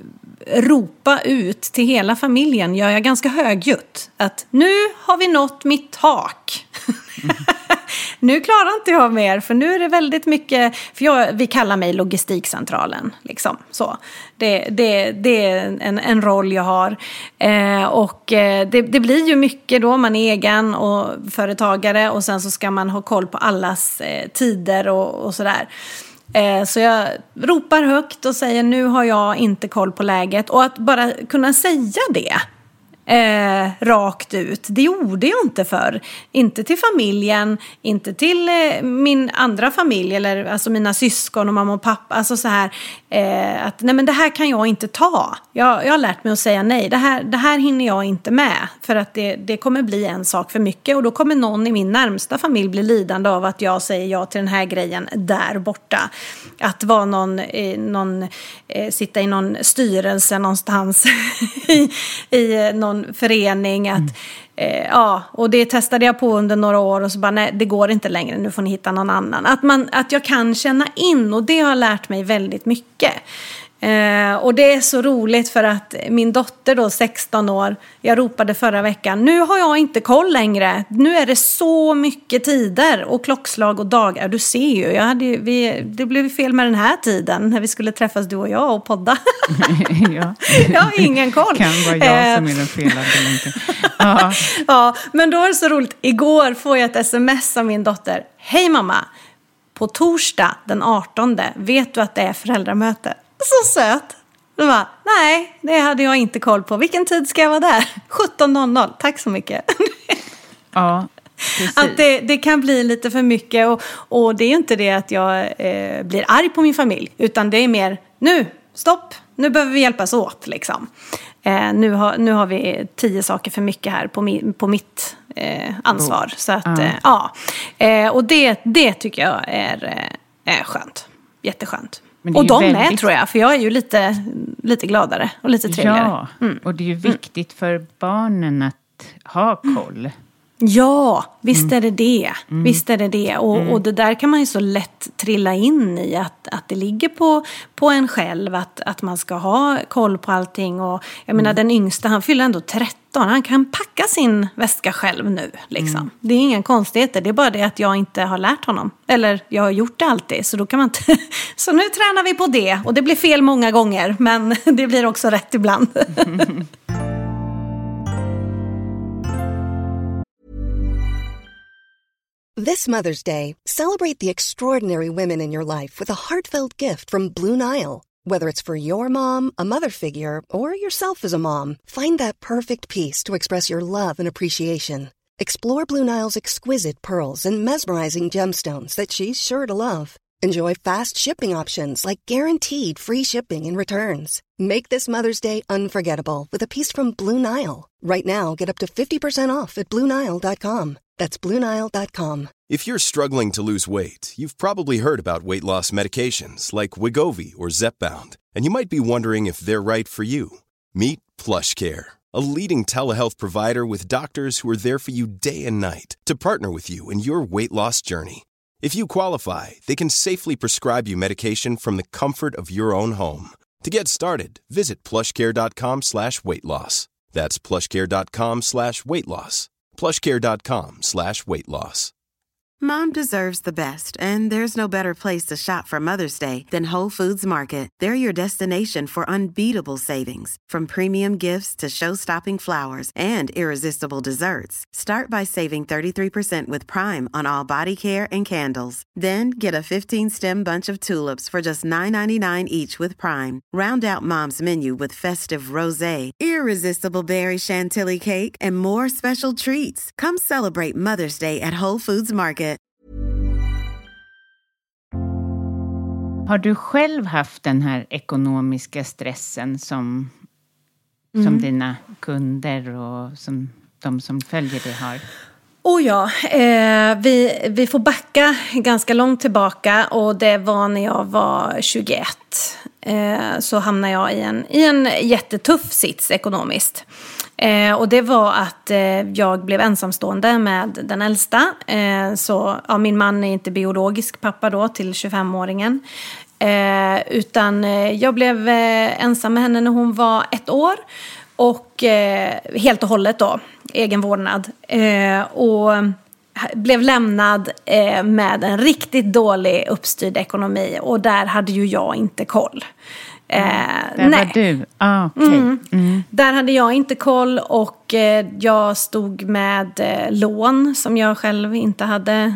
ropa ut till hela familjen. Jag är ganska högljutt. Att nu har vi nått mitt tak. Mm. Nu klarar inte jag mer, för nu är det väldigt mycket, för jag, vi kallar mig logistikcentralen liksom, så. Det, det, det är en, en roll jag har eh, och eh, det, det blir ju mycket då, man är egen och företagare och sen så ska man ha koll på allas eh, tider och, och sådär. Eh, så jag ropar högt och säger nu har jag inte koll på läget. Och att bara kunna säga det eh, rakt ut, det gjorde jag inte för. Inte till familjen, inte till eh, min andra familj eller alltså mina syskon och mamma och pappa. Alltså så här eh, att nej men det här kan jag inte ta. Jag, jag har lärt mig att säga nej. Det här, det här hinner jag inte med. För att det, det kommer bli en sak för mycket. Och då kommer någon i min närmsta familj bli lidande av att jag säger ja till den här grejen där borta. Att vara någon, eh, någon eh, sitta i någon styrelse någonstans i, i någon förening. Att, mm. eh, ja, och det testade jag på under några år och så bara nej, det går inte längre. Nu får ni hitta någon annan. Att, man, att jag kan känna in och det har lärt mig väldigt mycket. Eh, och det är så roligt för att min dotter då, sexton år, jag ropade förra veckan, nu har jag inte koll längre, nu är det så mycket tider och klockslag och dagar, du ser ju, jag hade ju vi, det blev fel med den här tiden när vi skulle träffas du och jag och podda.
Ja.
Jag har ingen koll.
Det kan vara jag som är den felade länken. Ja.
Ja, men då var det så roligt, igår får jag ett sms av min dotter, hej mamma, på torsdag den artonde vet du att det är föräldramöte? Så söt. Det var, nej, det hade jag inte koll på. Vilken tid ska jag vara där? sjutton noll noll. Tack så mycket.
Ja, precis.
Att det, det kan bli lite för mycket. Och, och det är ju inte det att jag eh, blir arg på min familj. Utan det är mer, nu, stopp. Nu behöver vi hjälpas åt, liksom. Eh, nu, har, nu har vi tio saker för mycket här på, mi, på mitt eh, ansvar. Oh. Så att, ja. Eh, ja. Eh, och det, det tycker jag är, är skönt. Jätteskönt. Och de väldigt... med tror jag, för jag är ju lite, lite gladare och lite trevligare.
Ja, mm. och det är ju viktigt mm. för barnen att ha koll.
Ja, visst mm. är det det.
Mm.
Visst är det det. Och, mm. och det där kan man ju så lätt trilla in i. Att, att det ligger på, på en själv. Att, att man ska ha koll på allting. Och jag menar, mm. den yngsta, han fyller ändå tretton. Han kan packa sin väska själv nu. Liksom. Mm. Det är ingen konstigheter. Det är bara det att jag inte har lärt honom. Eller jag har gjort det alltid. Så då kan man inte... Så nu tränar vi på det. Och det blir fel många gånger. Men det blir också rätt ibland. Mm.
This Mother's Day, celebrate the extraordinary women in your life with a heartfelt gift from Blue Nile. Whether it's for your mom, a mother figure, or yourself as a mom, find that perfect piece to express your love and appreciation. Explore Blue Nile's exquisite pearls and mesmerizing gemstones that she's sure to love. Enjoy fast shipping options like guaranteed free shipping and returns. Make this Mother's Day unforgettable with a piece from Blue Nile. Right now, get up to fifty percent off at Blue Nile dot com. That's Blue Nile dot com.
If you're struggling to lose weight, you've probably heard about weight loss medications like Wegovy or Zepbound, and you might be wondering if they're right for you. Meet PlushCare, a leading telehealth provider with doctors who are there for you day and night to partner with you in your weight loss journey. If you qualify, they can safely prescribe you medication from the comfort of your own home. To get started, visit plushcare.com slash weight loss. That's plushcare.com slash weight loss. plushcare.com slash weight loss.
Mom deserves the best, and there's no better place to shop for Mother's Day than Whole Foods Market. They're your destination for unbeatable savings, from premium gifts to show-stopping flowers and irresistible desserts. Start by saving thirty-three percent with Prime on all body care and candles. Then get a fifteen-stem bunch of tulips for just nine ninety-nine each with Prime. Round out Mom's menu with festive rosé, irresistible berry chantilly cake, and more special treats. Come celebrate Mother's Day at Whole Foods Market.
Har du själv haft den här ekonomiska stressen som, mm. som dina kunder och som de som följer dig har?
Oh ja, eh, vi, vi får backa ganska långt tillbaka och det var när jag var tjugoett. Eh, så hamnade jag i en, i en jättetuff sits ekonomiskt. Eh, och det var att eh, jag blev ensamstående med den äldsta. Eh, så ja, min man är inte biologisk pappa då till tjugofemåringen. Eh, utan eh, jag blev eh, ensam med henne när hon var ett år. Och eh, helt och hållet då, egen vårdnad. Eh, och blev lämnad eh, med en riktigt dålig uppstyrd ekonomi. Och där hade ju jag inte koll. Eh,
där
nej.
var du. Ah, okay.
mm.
Mm.
Där hade jag inte koll och eh, jag stod med eh, lån som jag själv inte hade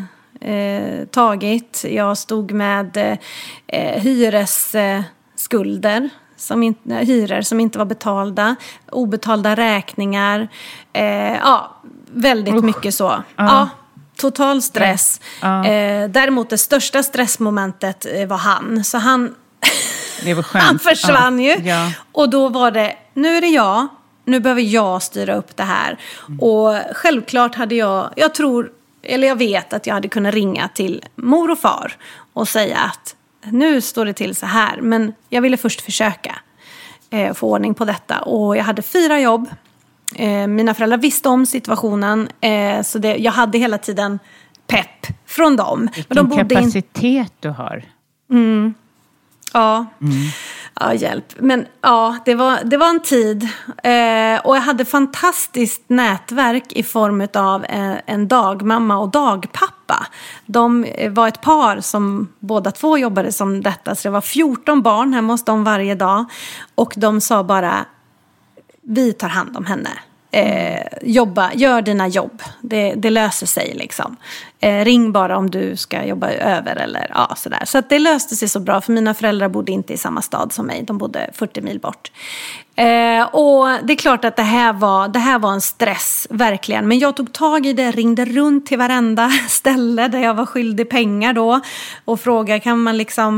eh, tagit. Jag stod med eh, hyresskulder. Eh, Som inte, hyror som inte var betalda, obetalda räkningar, eh, ja, väldigt Usch. mycket så. Uh. Ja, total stress. Uh. Eh, däremot det största stressmomentet eh, var han. Så han,
det var skönt.
han försvann uh. ju.
Ja.
Och då var det, nu är det jag, nu behöver jag styra upp det här. Mm. Och självklart hade jag, jag tror, eller jag vet att jag hade kunnat ringa till mor och far och säga att nu står det till så här, men jag ville först försöka eh, få ordning på detta. Och jag hade fyra jobb. Eh, mina föräldrar visste om situationen, eh, så det, jag hade hela tiden pepp från dem.
Vilken men de bodde kapacitet in... du har.
Mm. Ja.
Mm.
Ja, hjälp. Men ja, det var, det var en tid. Eh, och jag hade fantastiskt nätverk i form av eh, en dagmamma och dagpappa. De var ett par som båda två jobbade som detta. Så det var fjorton barn hemma hos dem varje dag. Och de sa bara, vi tar hand om henne. Eh, jobba, gör dina jobb. Det, det löser sig liksom. Eh, ring bara om du ska jobba över eller ja, sådär. Så att det löste sig så bra, för mina föräldrar bodde inte i samma stad som mig. De bodde fyrtio mil bort. Eh, och det är klart att det här, var, det här var en stress, verkligen. Men jag tog tag i det, ringde runt till varenda ställe där jag var skyldig pengar då. Och frågade, kan man liksom...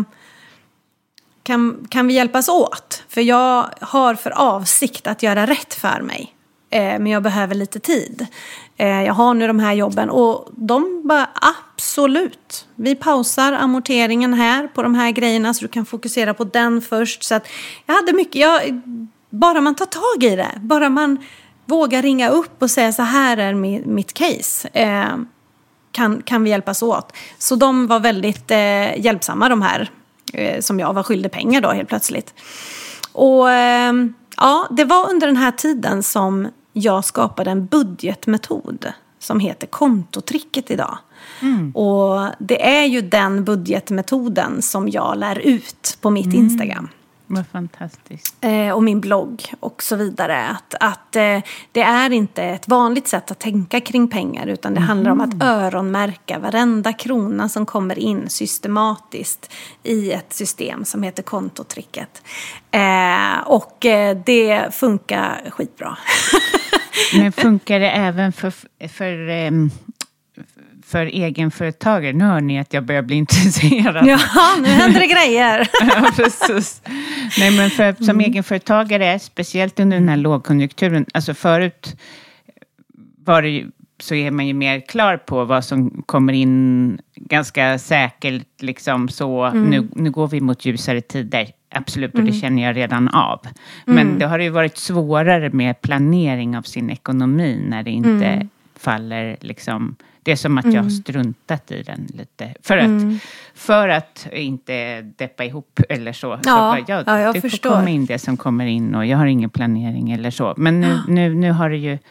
Kan, kan vi hjälpas åt? För jag har för avsikt att göra rätt för mig. Men jag behöver lite tid. Jag har nu de här jobben. Och de bara, absolut. Vi pausar amorteringen här på de här grejerna. Så du kan fokusera på den först. Så att jag hade mycket. Jag, bara man tar tag i det. Bara man vågar ringa upp och säga så här är mitt case. Kan, kan vi hjälpas åt? Så de var väldigt eh, hjälpsamma, de här. Eh, som jag var skyldig pengar då helt plötsligt. Och... Eh, Ja, det var under den här tiden som jag skapade en budgetmetod som heter kontotricket idag. Mm. Och det är ju den budgetmetoden som jag lär ut på mitt mm. Instagram.
Vad fantastiskt.
Eh, och min blogg och så vidare. Att, att eh, det är inte ett vanligt sätt att tänka kring pengar, utan det mm. handlar om att öronmärka varenda krona som kommer in systematiskt i ett system som heter kontotricket. Eh, och eh, det funkar skitbra.
Men funkar det även för... för um... för egenföretagare? Nu hör ni att jag börjar bli intresserad.
Ja, nu händer det grejer.
Ja, precis. Nej, men för, som mm. egenföretagare, speciellt under den här lågkonjunkturen, alltså förut var det ju, så är man ju mer klar på vad som kommer in ganska säkert, liksom så, mm. nu, nu går vi mot ljusare tider. Absolut, och det mm. känner jag redan av. Men mm. det har ju varit svårare med planering av sin ekonomi när det inte mm. faller liksom... Det är som att jag har struntat i den lite. För att, mm. för att inte deppa ihop eller så.
Ja,
så bara, ja,
ja, jag
det
förstår.
får komma in det som kommer in. Och jag har ingen planering eller så. Men nu, nu, nu har det ju...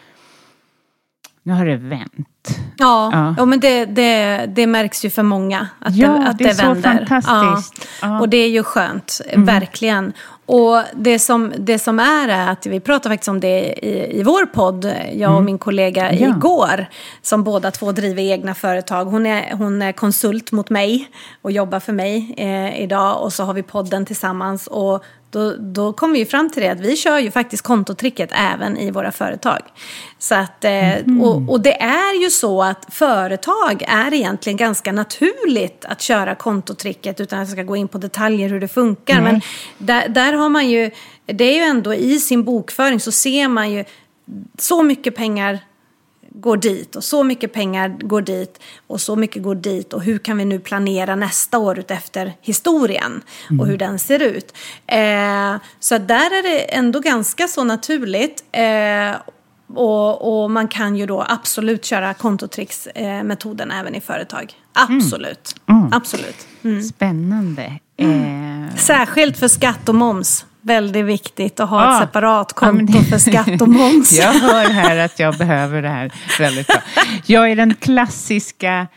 Nu har det vänt.
Ja, ja. ja men det, det, det märks ju för många. Att
ja,
det, att
det,
det
är så
vänder.
fantastiskt.
Ja.
Ja.
Och det är ju skönt,
Mm.
verkligen. Och det som, det som är är att vi pratade faktiskt om det i, i vår podd, jag och mm. min kollega
ja.
igår, som båda två driver egna företag. Hon är, hon är konsult mot mig och jobbar för mig eh, idag, och så har vi podden tillsammans, och då, då kommer vi fram till det att vi kör ju faktiskt kontotricket även i våra företag. Så att, eh, mm. och, och det är ju så att företag är egentligen ganska naturligt att köra kontotricket, utan att jag ska gå in på detaljer hur det funkar. Mm. Men där, där har man ju, det är ju ändå i sin bokföring så ser man ju så mycket pengar går dit och så mycket pengar går dit och så mycket går dit, och hur kan vi nu planera nästa år ut efter historien mm. och hur den ser ut. Eh, så där är det ändå ganska så naturligt. Eh, Och, och man kan ju då absolut köra kontotricksmetoden eh, även i företag. Absolut.
Mm. Mm.
Absolut. Mm.
Spännande.
Mm. Eh. Särskilt för skatt och moms. Väldigt viktigt att ha ah. ett separat konto ja, det... för skatt och moms.
Jag hör här att jag behöver det här väldigt bra. Jag är den klassiska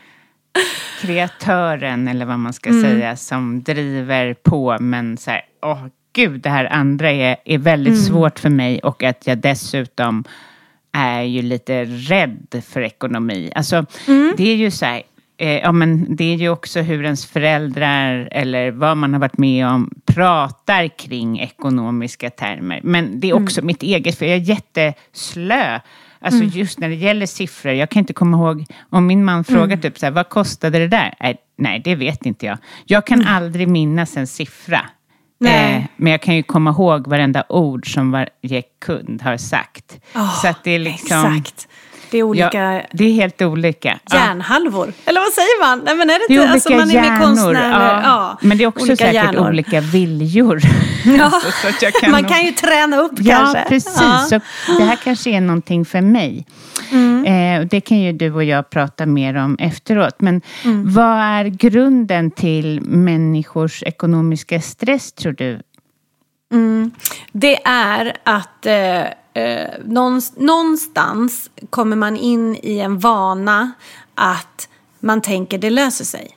kreatören, eller vad man ska mm. säga, som driver på, men så här, åh gud, det här andra är, är väldigt mm. svårt för mig, och att jag dessutom är ju lite rädd för ekonomi. Alltså, mm. det är ju så här, eh, ja, men det är ju också hur ens föräldrar eller vad man har varit med om pratar kring ekonomiska termer. Men det är också mm. mitt eget, för jag är jätteslö. Alltså mm. just när det gäller siffror, jag kan inte komma ihåg om min man frågar mm. typ så här, vad kostade det där? Nej, nej, det vet inte jag. Jag kan mm. aldrig minnas en siffra. Eh, men jag kan ju komma ihåg varenda ord som varje kund har sagt.
Oh,
så att det är liksom...
Exakt. Det är olika...
Ja, det är helt olika.
Hjärnhalvor. Ja. Eller vad säger man? Nej, men är det,
det är olika
alltså, man är
hjärnor.
Konstnär,
ja.
Ja.
Men det är också
olika
säkert
hjärnor.
olika viljor.
Ja.
så, så att jag kan
man
nog...
kan ju träna upp
ja,
kanske.
Precis.
Ja,
precis. Det här kanske är någonting för mig. Mm. Eh, det kan ju du och jag prata mer om efteråt. Men mm. vad är grunden till människors ekonomiska stress, tror du?
Mm. Det är att eh, eh, någonstans kommer man in i en vana att man tänker det löser sig.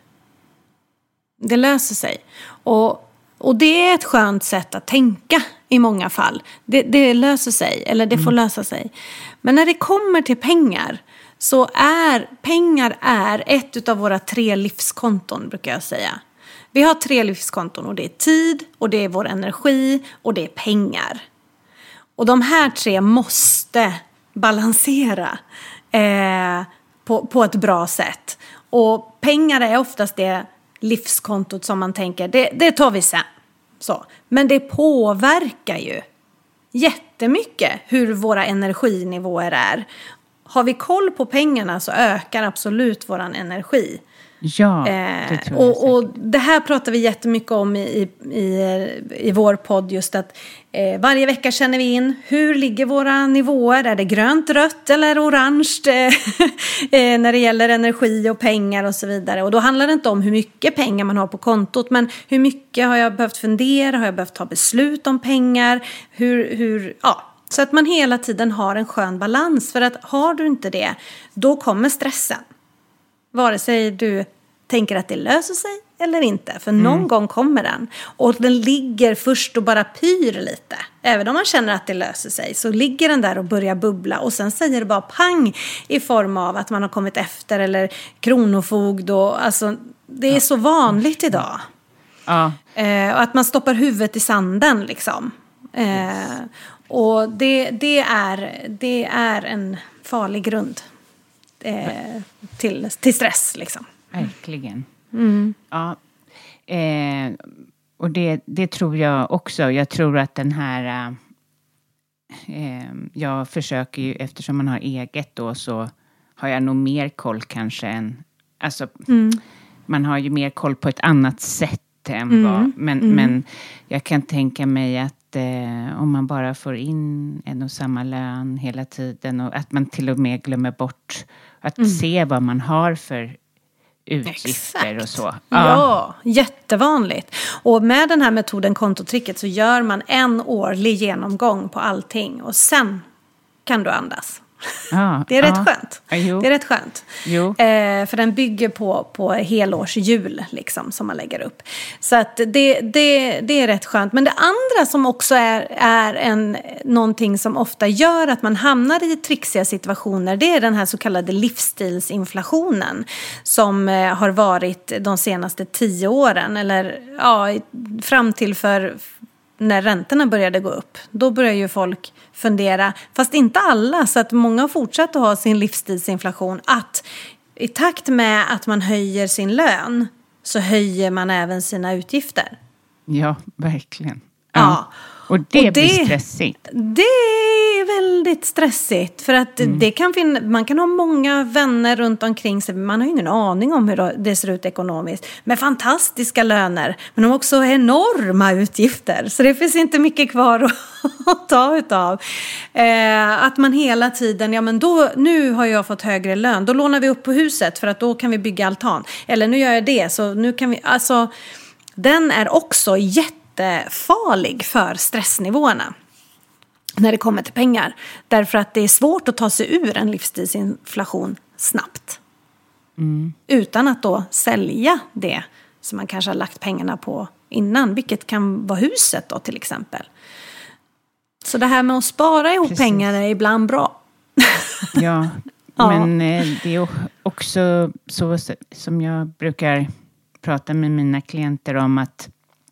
Det löser sig. Och, och det är ett skönt sätt att tänka i många fall. Det, det löser sig, eller det får lösa sig. Men när det kommer till pengar så är pengar är ett av våra tre livskonton, brukar jag säga. Vi har tre livskonton och det är tid och det är vår energi och det är pengar. Och de här tre måste balansera eh, på, på ett bra sätt. Och pengar är oftast det livskontot som man tänker, det, det tar vi sen. Så. Men det påverkar ju jättemycket hur våra energinivåer är. Har vi koll på pengarna så ökar absolut våran energi.
Ja, det tror jag
och, och det här pratar vi jättemycket om i, i, i vår podd, just att eh, varje vecka känner vi in hur ligger våra nivåer, är det grönt, rött eller orange eh, när det gäller energi och pengar och så vidare. Och då handlar det inte om hur mycket pengar man har på kontot, men hur mycket har jag behövt fundera, har jag behövt ta beslut om pengar, hur, hur ja, så att man hela tiden har en skön balans. För att har du inte det, då kommer stressen. Vare sig du tänker att det löser sig eller inte. För någon mm. gång kommer den. Och den ligger först och bara pyr lite. Även om man känner att det löser sig. Så ligger den där och börjar bubbla. Och sen säger det bara pang. I form av att man har kommit efter. Eller kronofogd. Och, alltså, det är ja. så vanligt idag.
Ja.
Eh, och att man stoppar huvudet i sanden liksom. Eh, och det, det, är, det är en farlig grund. Eh, till, till stress liksom.
Verkligen.
Mm.
Ja. Eh, och det, det tror jag också. Jag tror att den här eh, jag försöker ju, eftersom man har eget då, så har jag nog mer koll kanske än, alltså mm. man har ju mer koll på ett annat sätt än mm. vad, men, mm. men jag kan tänka mig att Eh, om man bara får in en och samma lön hela tiden och att man till och med glömmer bort att mm. se vad man har för utgifter. Exakt. Och så. Ja.
ja, jättevanligt. Och med den här metoden kontotricket så gör man en årlig genomgång på allting och sen kan du andas.
Ja,
det är
ja.
rätt skönt.
Ja,
det är rätt skönt. Eh, för den bygger på, på helårshjul liksom, som man lägger upp. Så att det, det, det är rätt skönt. Men det andra som också är, är en, någonting som ofta gör att man hamnar i trixiga situationer, det är den här så kallade livsstilsinflationen som eh, har varit de senaste tio åren. Eller ja, fram till för... när räntorna började gå upp, då börjar ju folk fundera, fast inte alla, så att många har fortsatt att ha sin livsstilsinflation, att i takt med att man höjer sin lön så höjer man även sina utgifter.
Ja, verkligen.
Ja.
ja. Och det, och det
blir
stressigt.
Det är väldigt stressigt. För att mm. det kan finna, man kan ha många vänner runt omkring sig. Man har ju ingen aning om hur det ser ut ekonomiskt. Med fantastiska löner. Men de har också enorma utgifter. Så det finns inte mycket kvar att ta utav. Eh, att man hela tiden, ja men då, nu har jag fått högre lön. Då lånar vi upp på huset för att då kan vi bygga altan. Eller nu gör jag det, så nu kan vi, alltså den är också jätte farlig för stressnivåerna när det kommer till pengar. Därför att det är svårt att ta sig ur en livsstilsinflation snabbt. Mm. Utan att då sälja det som man kanske har lagt pengarna på innan. Vilket kan vara huset då till exempel. Så det här med att spara ihop Precis. pengar är ibland bra.
Ja, Ja. Men eh, det är också så som jag brukar prata med mina klienter om, att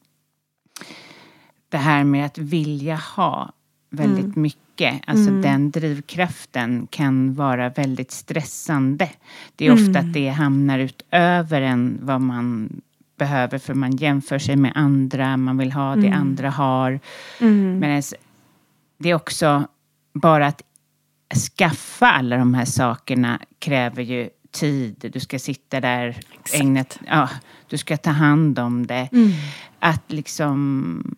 det här med att vilja ha väldigt mm. mycket, alltså mm. den drivkraften kan vara väldigt stressande. Det är ofta mm. att det hamnar utöver än vad man behöver, för man jämför sig med andra, man vill ha det mm. andra har. Mm. Men det är också bara att skaffa alla de här sakerna kräver ju tid. Du ska sitta där, ägnet, ja, du ska ta hand om det. Mm. Att liksom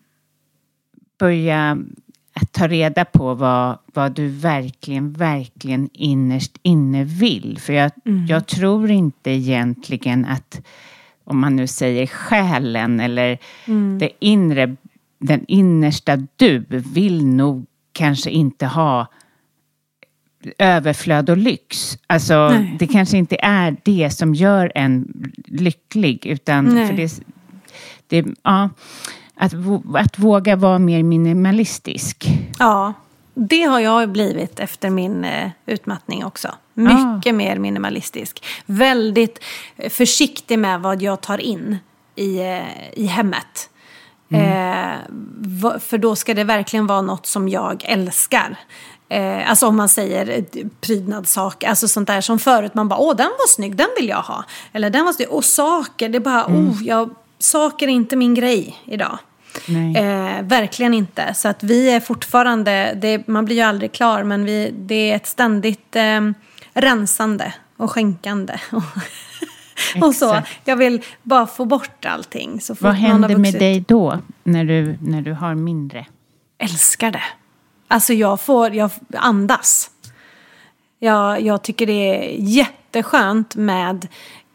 börja att ta reda på vad, vad du verkligen, verkligen innerst inne vill. För jag, mm. jag tror inte egentligen att, om man nu säger själen eller mm. det inre, den innersta du vill nog kanske inte ha överflöd och lyx. Alltså Nej. Det kanske inte är det som gör en lycklig, utan Nej. för det, det ja, att, att våga vara mer minimalistisk.
Ja, det har jag blivit efter min eh, utmattning också. Mycket ah. mer minimalistisk. Väldigt försiktig med vad jag tar in i, eh, i hemmet. Mm. Eh, för då ska det verkligen vara något som jag älskar. Eh, alltså om man säger prydnadssak, alltså sånt där som förut man bara, åh den var snygg, den vill jag ha. Eller den var snygg, och saker, det är bara, mm. oh, jag, saker är inte min grej idag. Eh, verkligen inte. Så att vi är fortfarande, det, man blir ju aldrig klar, men vi, det är ett ständigt eh, rensande och skänkande. Och så, jag vill bara få bort allting. Så
vad händer med dig då när du, när du har mindre?
Älskar det. Alltså jag får, jag andas. Jag, jag tycker det är jätteskönt med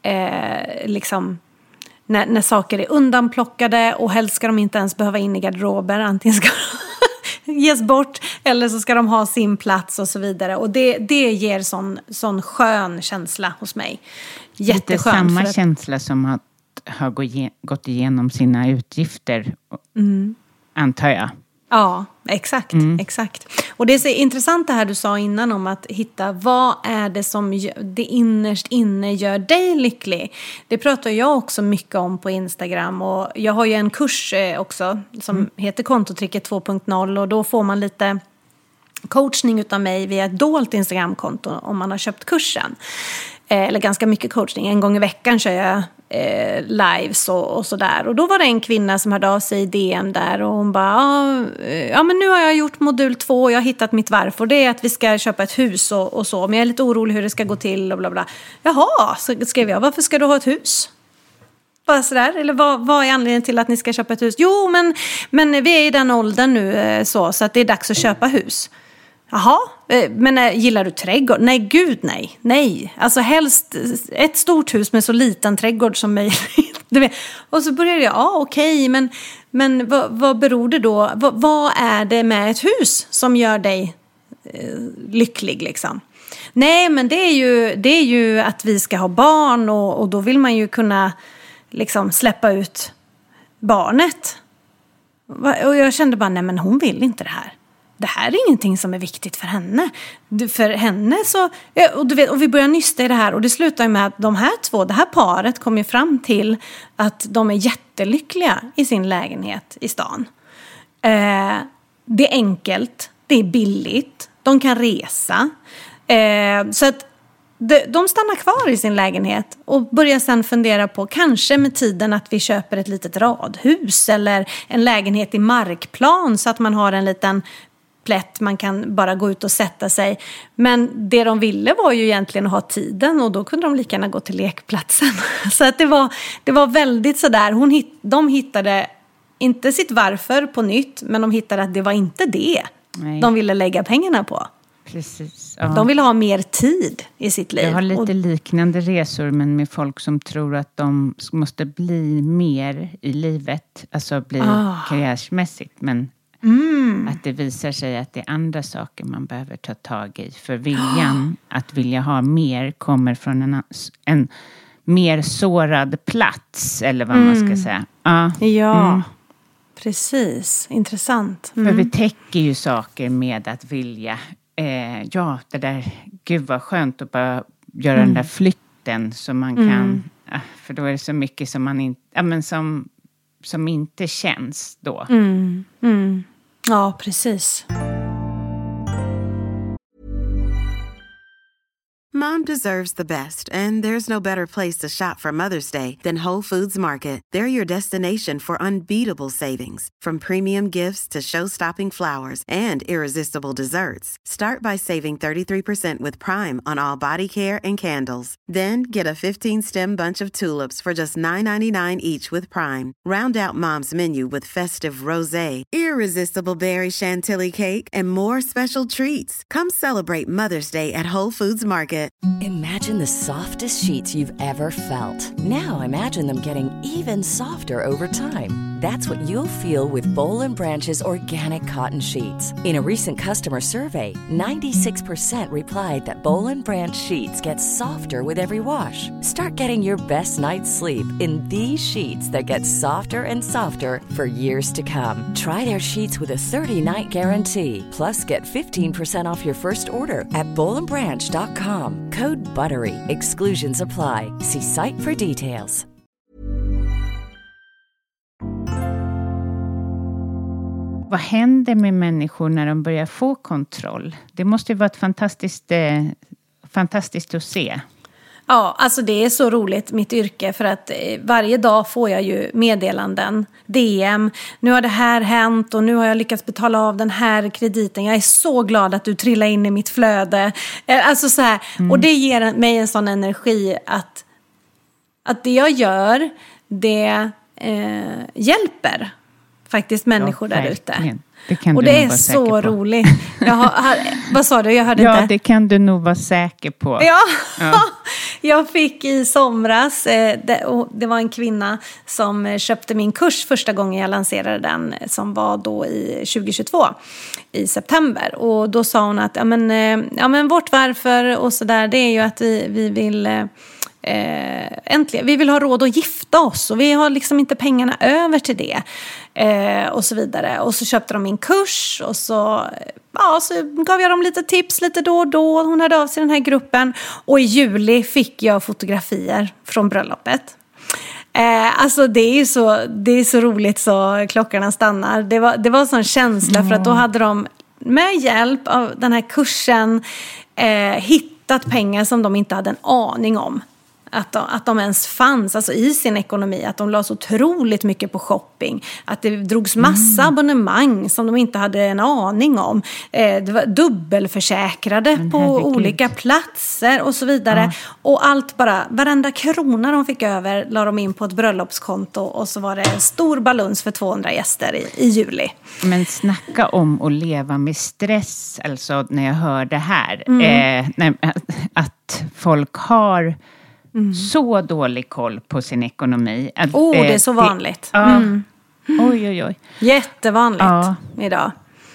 eh, liksom när, när saker är undanplockade, och helst ska de inte ens behöva in i garderober. Antingen ska de ges bort eller så ska de ha sin plats och så vidare. Och det, det ger sån, sån skön känsla hos mig. Jätteskön.
Lite samma
att...
känsla som att ha gått igenom sina utgifter, mm. antar jag.
Ja, exakt, mm. exakt. Och det är så intressant det här du sa innan om att hitta, vad är det som det innerst inne gör dig lycklig? Det pratar jag också mycket om på Instagram, och jag har ju en kurs också som mm. heter Kontotricket två punkt noll, och då får man lite coachning utav mig via ett dolt Instagramkonto om man har köpt kursen. Eller ganska mycket coachning. En gång i veckan kör jag eh, lives och, och sådär. Och då var det en kvinna som hörde av sig i D M där. Och hon bara, ja men nu har jag gjort modul två och jag har hittat mitt varför. Det är att vi ska köpa ett hus och, och så. Men jag är lite orolig hur det ska gå till och bla bla. Jaha, så skrev jag, varför ska du ha ett hus? Bara sådär. Eller vad, vad är anledningen till att ni ska köpa ett hus? Jo, men, men vi är i den åldern nu så, så att det är dags att köpa hus. Jaha, men gillar du trädgård? Nej, gud nej. Nej, alltså helst ett stort hus med så liten trädgård som möjligt. Och så började jag, ja okej, men, men vad, vad beror det då? Vad, vad är det med ett hus som gör dig eh, lycklig liksom? Nej, men det är ju, det är ju att vi ska ha barn, och, och då vill man ju kunna liksom släppa ut barnet. Och jag kände bara, nej men hon vill inte det här. Det här är ingenting som är viktigt för henne. För henne så... Och, du vet, och vi börjar nysta i det här. Och det slutar med att de här två, det här paret kommer fram till att de är jättelyckliga i sin lägenhet i stan. Eh, det är enkelt. Det är billigt. De kan resa. Eh, så att de, de stannar kvar i sin lägenhet och börjar sedan fundera på, kanske med tiden, att vi köper ett litet radhus eller en lägenhet i markplan så att man har en liten plätt, man kan bara gå ut och sätta sig. Men det de ville var ju egentligen att ha tiden, och då kunde de lika gärna gå till lekplatsen. Så att det var, det var väldigt sådär, hon hitt, de hittade inte sitt varför på nytt, men de hittade att det var inte det Nej. de ville lägga pengarna på.
Precis. Ja.
De ville ha mer tid i sitt liv.
Jag har lite
och...
liknande resor, men med folk som tror att de måste bli mer i livet, alltså bli ah. karriärsmässigt, men Mm. att det visar sig att det är andra saker man behöver ta tag i. För viljan att vilja ha mer kommer från en, en mer sårad plats, eller vad mm. man ska säga. Ja,
ja mm. precis. Intressant.
Mm. För vi täcker ju saker med att vilja. Eh, ja, det där gud vad skönt att bara göra mm. den där flytten så man kan, mm. för då är det så mycket som man inte, ja, men som, som inte känns då.
Mm. Mm. Ja, precis.
Mom deserves the best, and there's no better place to shop for Mother's Day than Whole Foods Market. They're your destination for unbeatable savings, from premium gifts to show-stopping flowers and irresistible desserts. Start by saving thirty-three percent with Prime on all body care and candles. Then get a fifteen-stem bunch of tulips for just nine ninety-nine each with Prime. Round out Mom's menu with festive rosé, irresistible berry chantilly cake, and more special treats. Come celebrate Mother's Day at Whole Foods Market.
Imagine the softest sheets you've ever felt. Now imagine them getting even softer over time. That's what you'll feel with Boll and Branch's organic cotton sheets. In a recent customer survey, ninety-six percent replied that Boll and Branch sheets get softer with every wash. Start getting your best night's sleep in these sheets that get softer and softer for years to come. Try their sheets with a thirty-night guarantee. Plus, get fifteen percent off your first order at boll and branch dot com. Code BUTTERY. Exclusions apply. See site for details.
Vad händer med människor när de börjar få kontroll? Det måste ju vara ett fantastiskt, eh, fantastiskt att se.
Ja, alltså det är så roligt, mitt yrke, för att varje dag får jag ju meddelanden, D M. Nu har det här hänt och nu har jag lyckats betala av den här krediten. Jag är så glad att du trillar in i mitt flöde. Alltså så här, mm. Och det ger mig en sån energi att, att det jag gör, det eh, hjälper faktiskt människor ja, där ute.
Det
och det är så roligt. Jag har, vad sa du? Jag hörde
ja,
inte.
Ja, det kan du nog vara säker på.
Ja, ja. Jag fick i somras, det, och det var en kvinna som köpte min kurs första gången jag lanserade den, som var då i tjugohundratjugotvå i september. Och då sa hon att ja, men, ja, men vårt varför och sådär, det är ju att vi, vi vill... Eh, äntligen, vi vill ha råd att gifta oss och vi har liksom inte pengarna över till det eh, och så vidare. Och så köpte de min kurs och så, ja, så gav jag dem lite tips lite då och då. Hon hade av sig den här gruppen och i juli fick jag fotografier från bröllopet. Eh, alltså det är ju så, det är så roligt så klockorna stannar. Det var, det var en sån känsla mm. för att då hade de med hjälp av den här kursen eh, hittat pengar som de inte hade en aning om. Att de, att de ens fanns, alltså i sin ekonomi, att de la så otroligt mycket på shopping, att det drogs massa mm. abonnemang som de inte hade en aning om, eh, det var dubbelförsäkrade Men på herregud. olika platser och så vidare, ja. Och allt bara, varenda krona de fick över la de in på ett bröllopskonto och så var det stor balans för tvåhundra gäster i, i juli.
Men snacka om att leva med stress, alltså när jag hör det här, mm. eh, när, att folk har Mm. så dålig koll på sin ekonomi. Att,
oh, det är så vanligt.
Ja. Mm. Oj, oj, oj.
Jättevanligt ja. idag.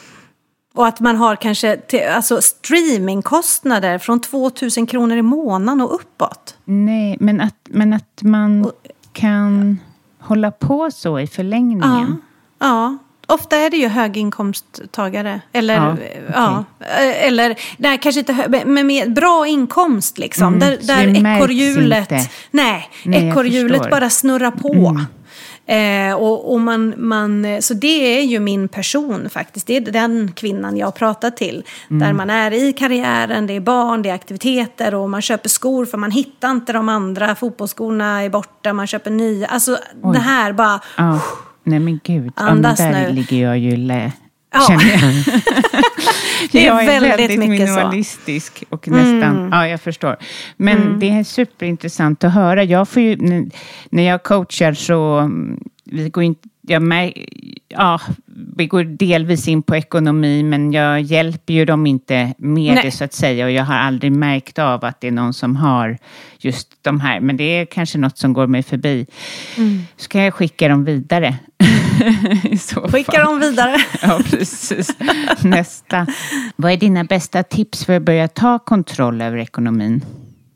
Och att man har kanske till, alltså streamingkostnader från tvåtusen kronor i månaden och uppåt.
Nej, men att, men att man kan hålla på så i förlängningen.
Ja, ja. Ofta är det ju höginkomsttagare. Eller, ja, okay. ja, eller nej, kanske inte hö- men med bra inkomst liksom. Mm, där där ekorrhjulet, nej, nej ekorrhjulet bara snurrar på. Mm. Eh, och, och man, man, så det är ju min person faktiskt. Det är den kvinnan jag pratar till. Mm. Där man är i karriären, det är barn, det är aktiviteter och man köper skor för man hittar inte de andra. Fotbollsskorna är borta, man köper nya. Alltså Oj. det här bara...
Ja. Nej men gud,
andas
ja, där
nu.
ligger jag ju lä.
Ja.
Känner jag.
Det är
jag är
väldigt,
väldigt
mycket
minimalistisk och nästan,
mm.
ja jag förstår. Men
mm.
det är superintressant att höra. Jag får ju, när jag coachar så, vi går inte, jag mär, ja, vi går delvis in på ekonomi, men jag hjälper ju dem inte med Nej. det så att säga. Och jag har aldrig märkt av att det är någon som har just de här. Men det är kanske något som går mig förbi. Mm. Så kan jag skicka dem vidare. I så
skicka
fall.
dem vidare.
Ja, precis. Nästa. Vad är dina bästa tips för att börja ta kontroll över ekonomin?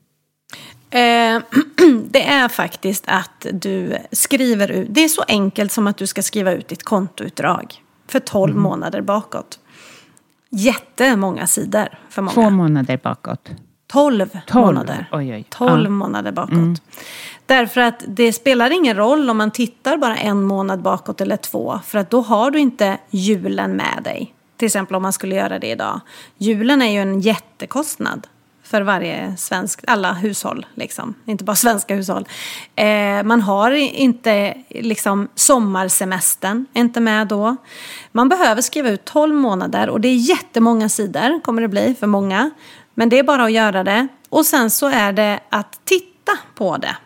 Eh, det är faktiskt att du skriver ut. Det är så enkelt som att du ska skriva ut ditt kontoutdrag för tolv mm. månader bakåt. Jättemånga sidor för många.
Två månader bakåt.
tolv, tolv månader.
Oj, oj.
tolv
ja.
månader bakåt.
Mm.
Därför att det spelar ingen roll om man tittar bara en månad bakåt eller två. För att då har du inte julen med dig. Till exempel om man skulle göra det idag. Julen är ju en jättekostnad för varje svensk, alla hushåll liksom. Inte bara svenska hushåll. Eh, man har inte liksom sommarsemestern, inte med då. Man behöver skriva ut tolv månader och det är jättemånga sidor kommer det bli för många. Men det är bara att göra det. Och sen så är det att titta på det.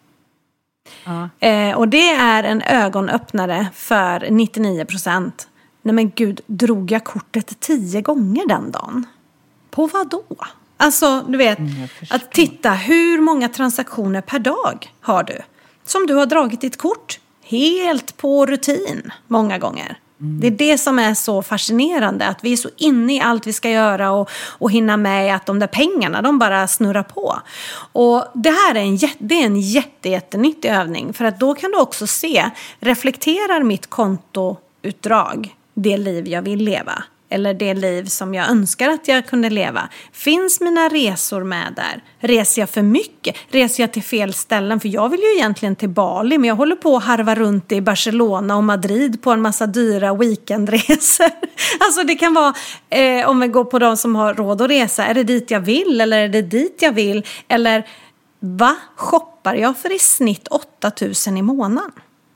Ja.
Eh, och det är en ögonöppnare för nittionio procent. Nej men gud, drog jag kortet tio gånger den dagen? På vad då? Alltså, du vet,
mm,
att titta hur många transaktioner per dag har du? Som du har dragit ditt kort helt på rutin många gånger. Mm. Det är det som är så fascinerande, att vi är så inne i allt vi ska göra och, och hinna med att de där pengarna, de bara snurrar på. Och det här är en, det är en jätte, jättenyttig övning, för att då kan du också se, reflekterar mitt kontoutdrag det liv jag vill leva? Eller det liv som jag önskar att jag kunde leva? Finns mina resor med där? Reser jag för mycket? Reser jag till fel ställen? För jag vill ju egentligen till Bali, men jag håller på att harva runt i Barcelona och Madrid på en massa dyra weekendresor. Alltså det kan vara, eh, om vi går på de som har råd att resa, är det dit jag vill eller är det dit jag vill? Eller vad shoppar jag för i snitt åtta tusen i månaden?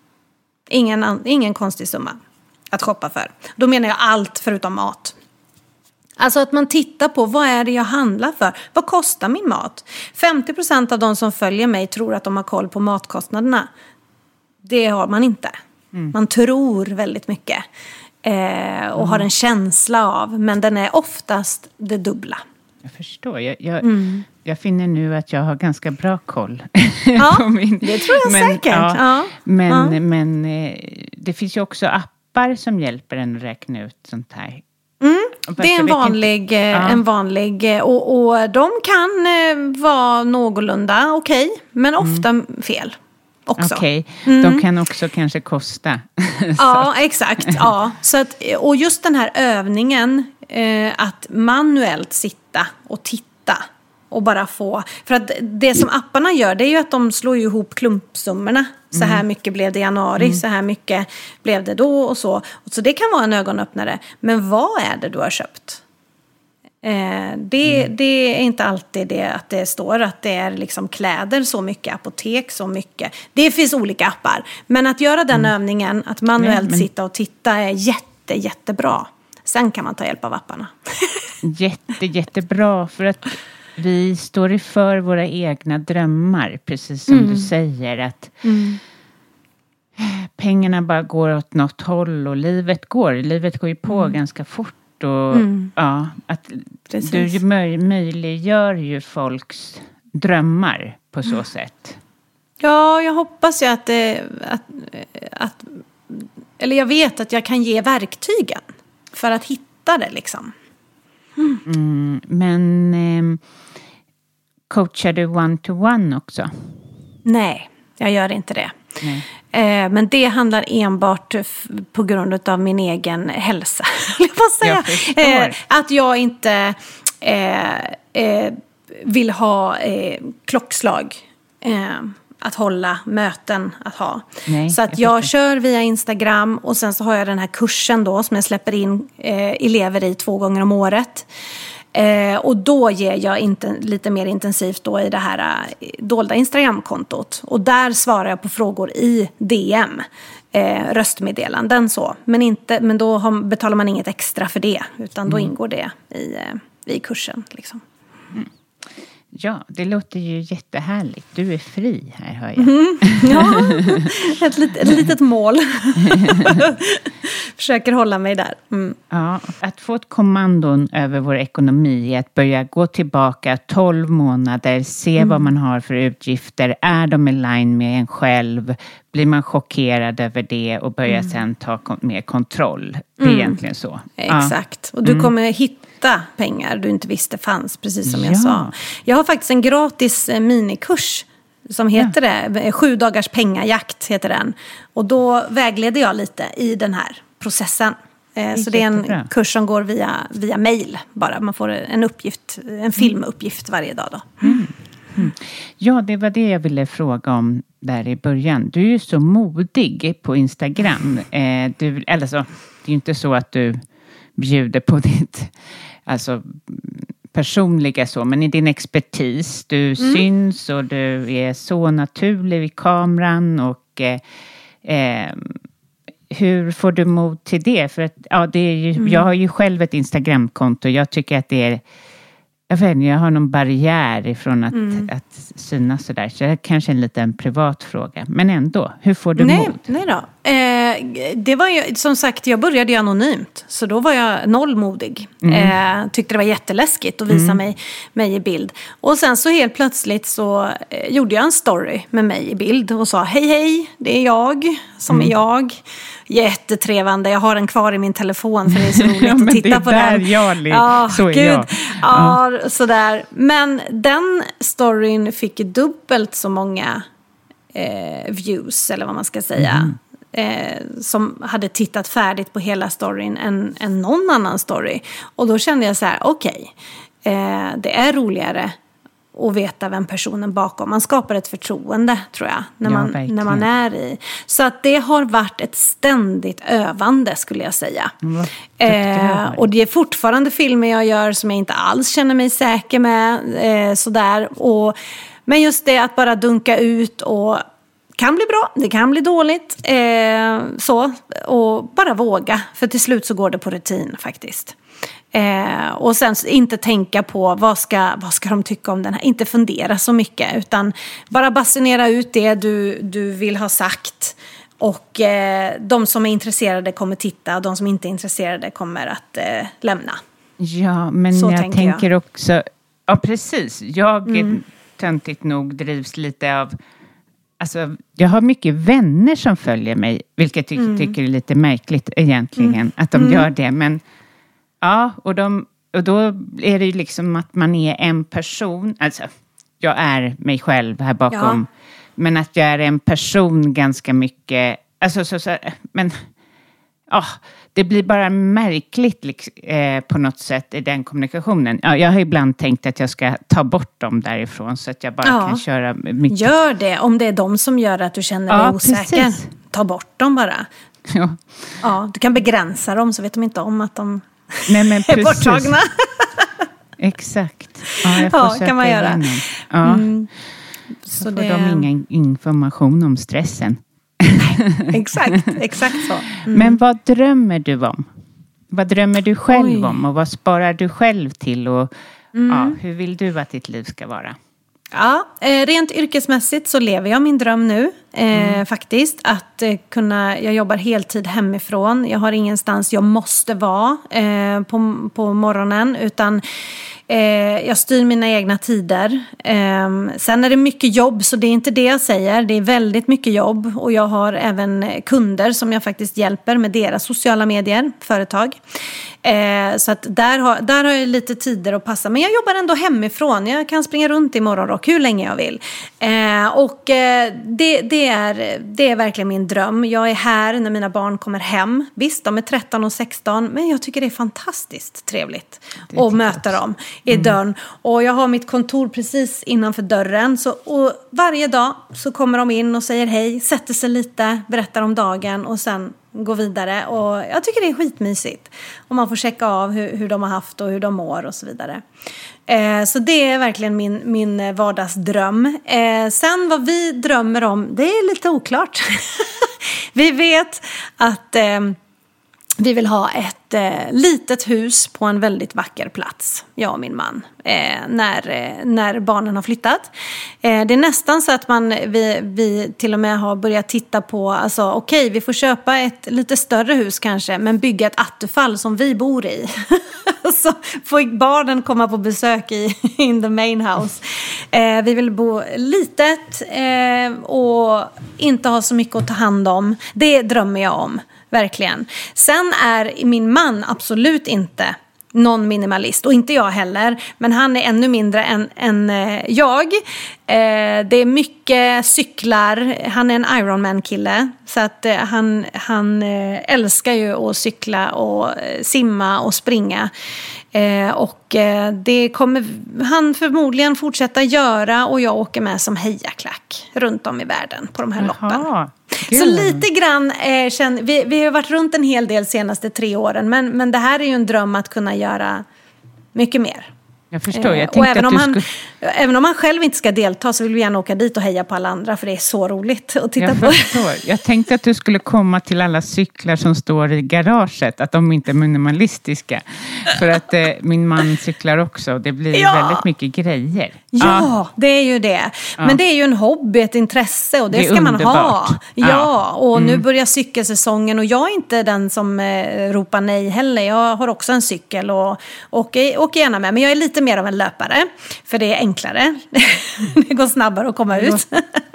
Ingen, ingen konstig summa att shoppa för. Då menar jag allt förutom mat. Alltså att man tittar på, vad är det jag handlar för? Vad kostar min mat? femtio procent av de som följer mig tror att de har koll på matkostnaderna. Det har man inte. Mm. Man tror väldigt mycket. Eh, och mm. har en känsla av. Men den är oftast det dubbla.
Jag förstår. Jag, jag,
mm.
jag finner nu att jag har ganska bra koll.
Ja,
på min,
det tror jag
men,
säkert.
Ja,
ja.
Men,
ja.
men eh, det finns ju också appar som hjälper en att räkna ut sånt här.
Mm, det är en vanlig, ja. en vanlig och, och de kan eh, vara någorlunda okej, okay, men ofta mm. fel också.
Okej, okay. mm. de kan också kanske kosta.
Ja, exakt. Ja. Så att, och just den här övningen eh, att manuellt sitta och titta och bara få, för att det som apparna gör, det är ju att de slår ihop klumpsummorna. Så här mycket blev det i januari, mm. så här mycket blev det då och så. Och så det kan vara en ögonöppnare. Men vad är det du har köpt? Eh, det, mm. det är inte alltid det att det står att det är liksom kläder så mycket, apotek så mycket. Det finns olika appar. Men att göra den mm. övningen, att manuellt Nej, men... sitta och titta är jätte, jättebra. Sen kan man ta hjälp av apparna.
Jätte, jättebra, för att vi står i för våra egna drömmar, precis som mm. du säger, att mm. pengarna bara går åt något håll och livet går. Livet går ju på mm. ganska fort och mm. ja, att precis. Du möj, möjliggör ju folks drömmar på så mm. sätt.
Ja, jag hoppas ju att, att, att eller jag vet att jag kan ge verktygen för att hitta det liksom.
Mm. Mm, men eh, coachar du one-to-one också?
Nej, jag gör inte det. Eh, men det handlar enbart f- på grund av min egen hälsa. Jag får säga. Eh, att jag inte eh, eh, vill ha eh, klockslag eh, att hålla, möten att ha. Nej, så att jag, jag kör via Instagram och sen så har jag den här kursen då som jag släpper in eh, elever i två gånger om året. Eh, och då ger jag inte, lite mer intensivt då i det här eh, dolda Instagram-kontot. Och där svarar jag på frågor i D M. Eh, röstmeddelanden så. Men, inte, men då har, betalar man inget extra för det. Utan då mm. ingår det i, eh, i kursen liksom.
Mm. Ja, det låter ju jättehärligt. Du är fri här, hör jag.
Mm, ja, ett, lit, ett litet mål. Försöker hålla mig där. Mm.
Ja, att få ett kommandon över vår ekonomi är att börja gå tillbaka tolv månader, se mm. vad man har för utgifter. Är de i line med en själv? Blir man chockerad över det och börjar mm. sen ta kon- mer kontroll? Det är mm. egentligen så.
Exakt.
Ja.
Och du
mm.
kommer hitta pengar du inte visste fanns, precis som jag
ja.
sa. Jag har faktiskt en gratis minikurs som heter ja. det. Sju dagars pengajakt heter den. Och då vägleder jag lite i den här processen. Eh, så det är en jättebra kurs som går via, via mail bara. Man får en uppgift, en filmuppgift varje dag då.
Mm. Mm. Ja, det var det jag ville fråga om där i början. Du är ju så modig på Instagram. Eh, du, eller så, det är ju inte så att du bjuder på ditt alltså, personliga så, men i din expertis. Du mm. syns och du är så naturlig i kameran och eh, eh, hur får du mod till det? För att, ja, det är ju, mm. jag har ju själv ett Instagramkonto. Jag tycker att det är, jag vet inte, jag har någon barriär ifrån att, mm. att synas sådär. Så det är kanske en liten privat fråga. Men ändå, hur får du
nej,
mod?
Nej då. Eh, det var ju, som sagt, jag började ju anonymt. Så då var jag nollmodig. Mm. Eh, tyckte det var jätteläskigt att visa mm. mig, mig i bild. Och sen så helt plötsligt så eh, gjorde jag en story med mig i bild. Och sa, hej hej, det är jag som mm. är jag. Jättetrevande, jag har den kvar i min telefon för det är så roligt ja, att titta på den.
Jag, ja, så är
gud.
jag.
Ja, ja, sådär. Men den storyn fick dubbelt så många eh, views, eller vad man ska säga. Mm. Eh, som hade tittat färdigt på hela storyn än, än någon annan story. Och då kände jag så här, okej, okay, eh, det är roligare och veta vem personen bakom. Man skapar ett förtroende, tror jag, när, ja, man, när man är i. Så att det har varit ett ständigt övande, skulle jag säga. Mm, eh, och det är fortfarande filmer jag gör som jag inte alls känner mig säker med. Eh, sådär. Och, men just det att bara dunka ut och kan bli bra, det kan bli dåligt. Eh, så, och bara våga. För till slut så går det på rutin faktiskt. Eh, och sen inte tänka på vad ska, vad ska de tycka om den här. Inte fundera så mycket, utan bara basunera ut det du, du vill ha sagt. Och eh, de som är intresserade kommer titta, och de som inte är intresserade kommer att eh, lämna.
Ja, men
så
jag
tänker
tänker
jag.
också, ja precis, jag
Mm.
töntigt nog drivs lite av, alltså jag har mycket vänner som följer mig, vilket jag
Mm.
tycker är lite märkligt egentligen,
Mm.
att de
Mm.
gör det, men ja, och, de, och då är det ju liksom att man är en person, alltså jag är mig själv här bakom,
Ja.
men att jag är en person ganska mycket, alltså så, så men ja, det blir bara märkligt liksom, eh, på något sätt i den kommunikationen. Ja, jag har ibland tänkt att jag ska ta bort dem därifrån så att jag bara
Ja.
kan köra mitt...
Gör det, om det är de som gör att du känner dig
Ja,
osäker.
precis.
Ta bort dem bara.
Ja.
Ja, du kan begränsa dem så vet de inte om att de
Nej, men
är
precis.
borttagna.
Exakt. Ja, jag får
Ja,
söka
kan man göra.
igenom. Ja.
Mm.
Så,
Så
får
det-
de ingen information om stressen.
Exakt, exakt så. Mm.
Men vad drömmer du om? Vad drömmer du själv
Oj.
om? Och vad sparar du själv till? Och
Mm.
ja, hur vill du att ditt liv ska vara?
Ja, eh, rent yrkesmässigt så lever jag min dröm nu. Eh,
Mm.
Faktiskt. Att eh, kunna, jag jobbar heltid hemifrån. Jag har ingenstans jag måste vara eh, på, på morgonen. Utan eh, jag styr mina egna tider. Eh, sen är det mycket jobb, så det är inte det jag säger. Det är väldigt mycket jobb. Och jag har även kunder som jag faktiskt hjälper med deras sociala medier, företag. Eh, så att där har, där har jag lite tider att passa. Men jag jobbar ändå hemifrån. Jag kan springa runt i morgonrock hur länge jag vill. Eh, och eh, det, det, är, det är verkligen min dröm. Jag är här när mina barn kommer hem. Visst, de är tretton och sexton. Men jag tycker det är fantastiskt trevligt att möta dem i dörren. Och jag har mitt kontor precis innanför dörren. Så, och varje dag så kommer de in och säger hej. Sätter sig lite, berättar om dagen och sen gå vidare. Och jag tycker det är skitmysigt. Och man får checka av hur, hur de har haft och hur de mår och så vidare. Eh, så det är verkligen min, min vardagsdröm. Eh, sen vad vi drömmer om, det är lite oklart. Vi vet att eh, vi vill ha ett eh, litet hus på en väldigt vacker plats, jag och min man, eh, när, eh, när barnen har flyttat. Eh, det är nästan så att man, vi, vi till och med har börjat titta på, alltså okej, okay, vi får köpa ett lite större hus kanske, men bygga ett attefall som vi bor i. Så får barnen komma på besök i in the main house. Eh, vi vill bo litet eh, och inte ha så mycket att ta hand om. Det drömmer jag om. Verkligen. Sen är min man absolut inte någon minimalist. Och inte jag heller. Men han är ännu mindre än, än eh, jag. Eh, det är mycket cyklar. Han är en Ironman-kille. Så att eh, han, han eh, älskar ju att cykla och eh, simma och springa. Eh, och eh, det kommer han förmodligen fortsätta göra. Och jag åker med som hejaklack runt om i världen på de här loppen.
Gud.
Så lite grann, eh, känn, vi, vi har varit runt en hel del senaste tre åren. Men, men det här är ju en dröm att kunna göra mycket mer.
Jag förstår, jag
eh, och även
att
om,
du
han,
skulle...
även om han själv inte ska delta så vill vi gärna åka dit och heja på alla andra. För det är så roligt att titta
jag
på.
Förstår. Jag tänkte att du skulle komma till alla cyklar som står i garaget. Att de inte är minimalistiska. För att eh, min man cyklar också. Det blir ja. väldigt mycket grejer.
Ja, ja, det är ju det. Men ja. det är ju en hobby, ett intresse. Och det, det ska underbart. man ha. Ja, ja. och mm. nu börjar cykelsäsongen. Och jag är inte den som eh, ropar nej heller. Jag har också en cykel och åker, åker gärna med. Men jag är lite mer av en löpare. För det är enklare. Det går snabbare att komma ut.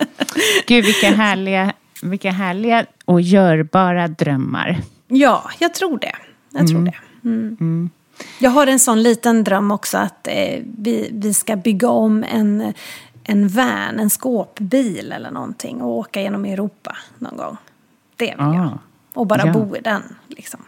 Gud, vilka härliga, vilka härliga och görbara drömmar.
Ja, jag tror det. Jag tror
mm.
det. Mm.
Mm.
Jag har en sån liten dröm också att eh, vi, vi ska bygga om en, en van, en skåpbil eller någonting och åka genom Europa någon gång. Det vill ah, jag. Och bara ja. bo i den. Liksom.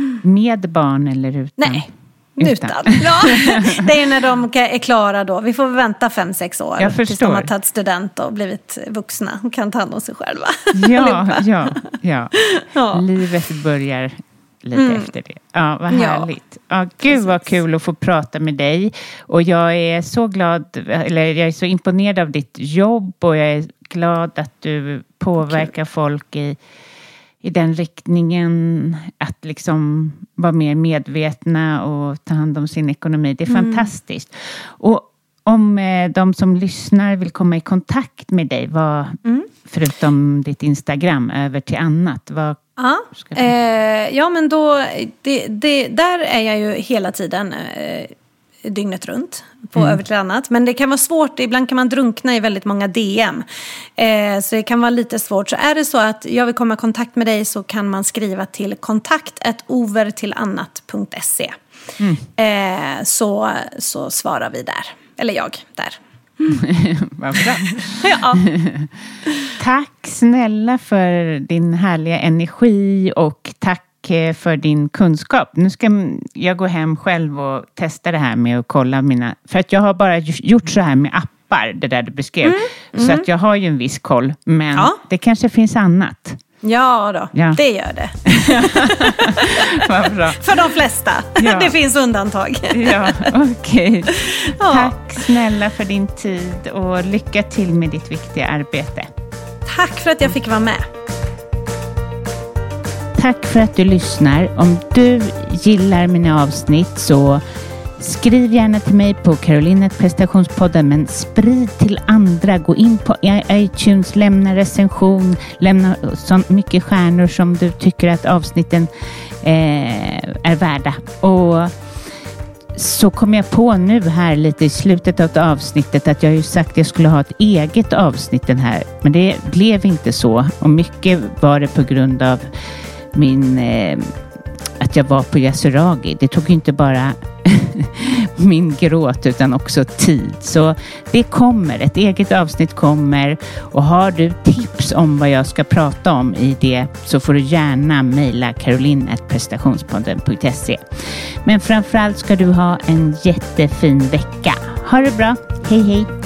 Med barn eller utan?
Nej. Utan. Ja, det är när de är klara då. Vi får vänta fem, sex år.
Jag
tills de har tagit student och blivit vuxna och kan ta hand om sig själva.
Ja, ja, ja, ja. Livet börjar lite mm. efter det. Ja, vad härligt. Ja, gud Precis. vad kul att få prata med dig. Och jag är så glad, eller jag är så imponerad av ditt jobb. Och jag är glad att du påverkar kul. folk i i den riktningen att liksom vara mer medvetna och ta hand om sin ekonomi. Det är mm. fantastiskt. Och om eh, de som lyssnar vill komma i kontakt med dig, vad, mm. förutom ditt Instagram, över till annat, vad
ja. ska du... eh, ja, men då, det, det, där är jag ju hela tiden eh, dygnet runt på mm. över till annat. Men det kan vara svårt, ibland kan man drunkna i väldigt många D M. Eh, så det kan vara lite svårt. Så är det så att jag vill komma i kontakt med dig så kan man skriva till kontakt at overtillannat punkt se. Mm. Eh, så, så svarar vi där. Eller jag där.
Mm. Vad bra.
Ja.
Tack snälla för din härliga energi och tack för din kunskap. Nu ska jag gå hem själv och testa det här med att kolla mina... För att jag har bara gjort så här med appar, det där du beskrev. Mm, mm. Så att jag har ju en viss koll. Men ja. det kanske finns annat.
Ja då, ja. det gör det.
Vad bra.
För de flesta. Ja. Det finns undantag.
Ja, okej. Okay. Ja. Tack snälla för din tid och lycka till med ditt viktiga arbete.
Tack för att jag fick vara med.
Tack för att du lyssnar. Om du gillar mina avsnitt så skriv gärna till mig på Carolinet prestationspodden, men sprid till andra. Gå in på iTunes, lämna recension, lämna så mycket stjärnor som du tycker att avsnitten eh, är värda. Och så kom jag på nu här lite i slutet av avsnittet att jag ju sagt att jag skulle ha ett eget avsnitt den här. Men det blev inte så. Och mycket var det på grund av min... Eh, att jag var på Yasuragi. Det tog inte bara min gråt utan också tid. Så det kommer, ett eget avsnitt kommer. Och har du tips om vad jag ska prata om i det så får du gärna mejla caroline at prestationspodden punkt se. Men framförallt ska du ha en jättefin vecka. Ha det bra, hej hej!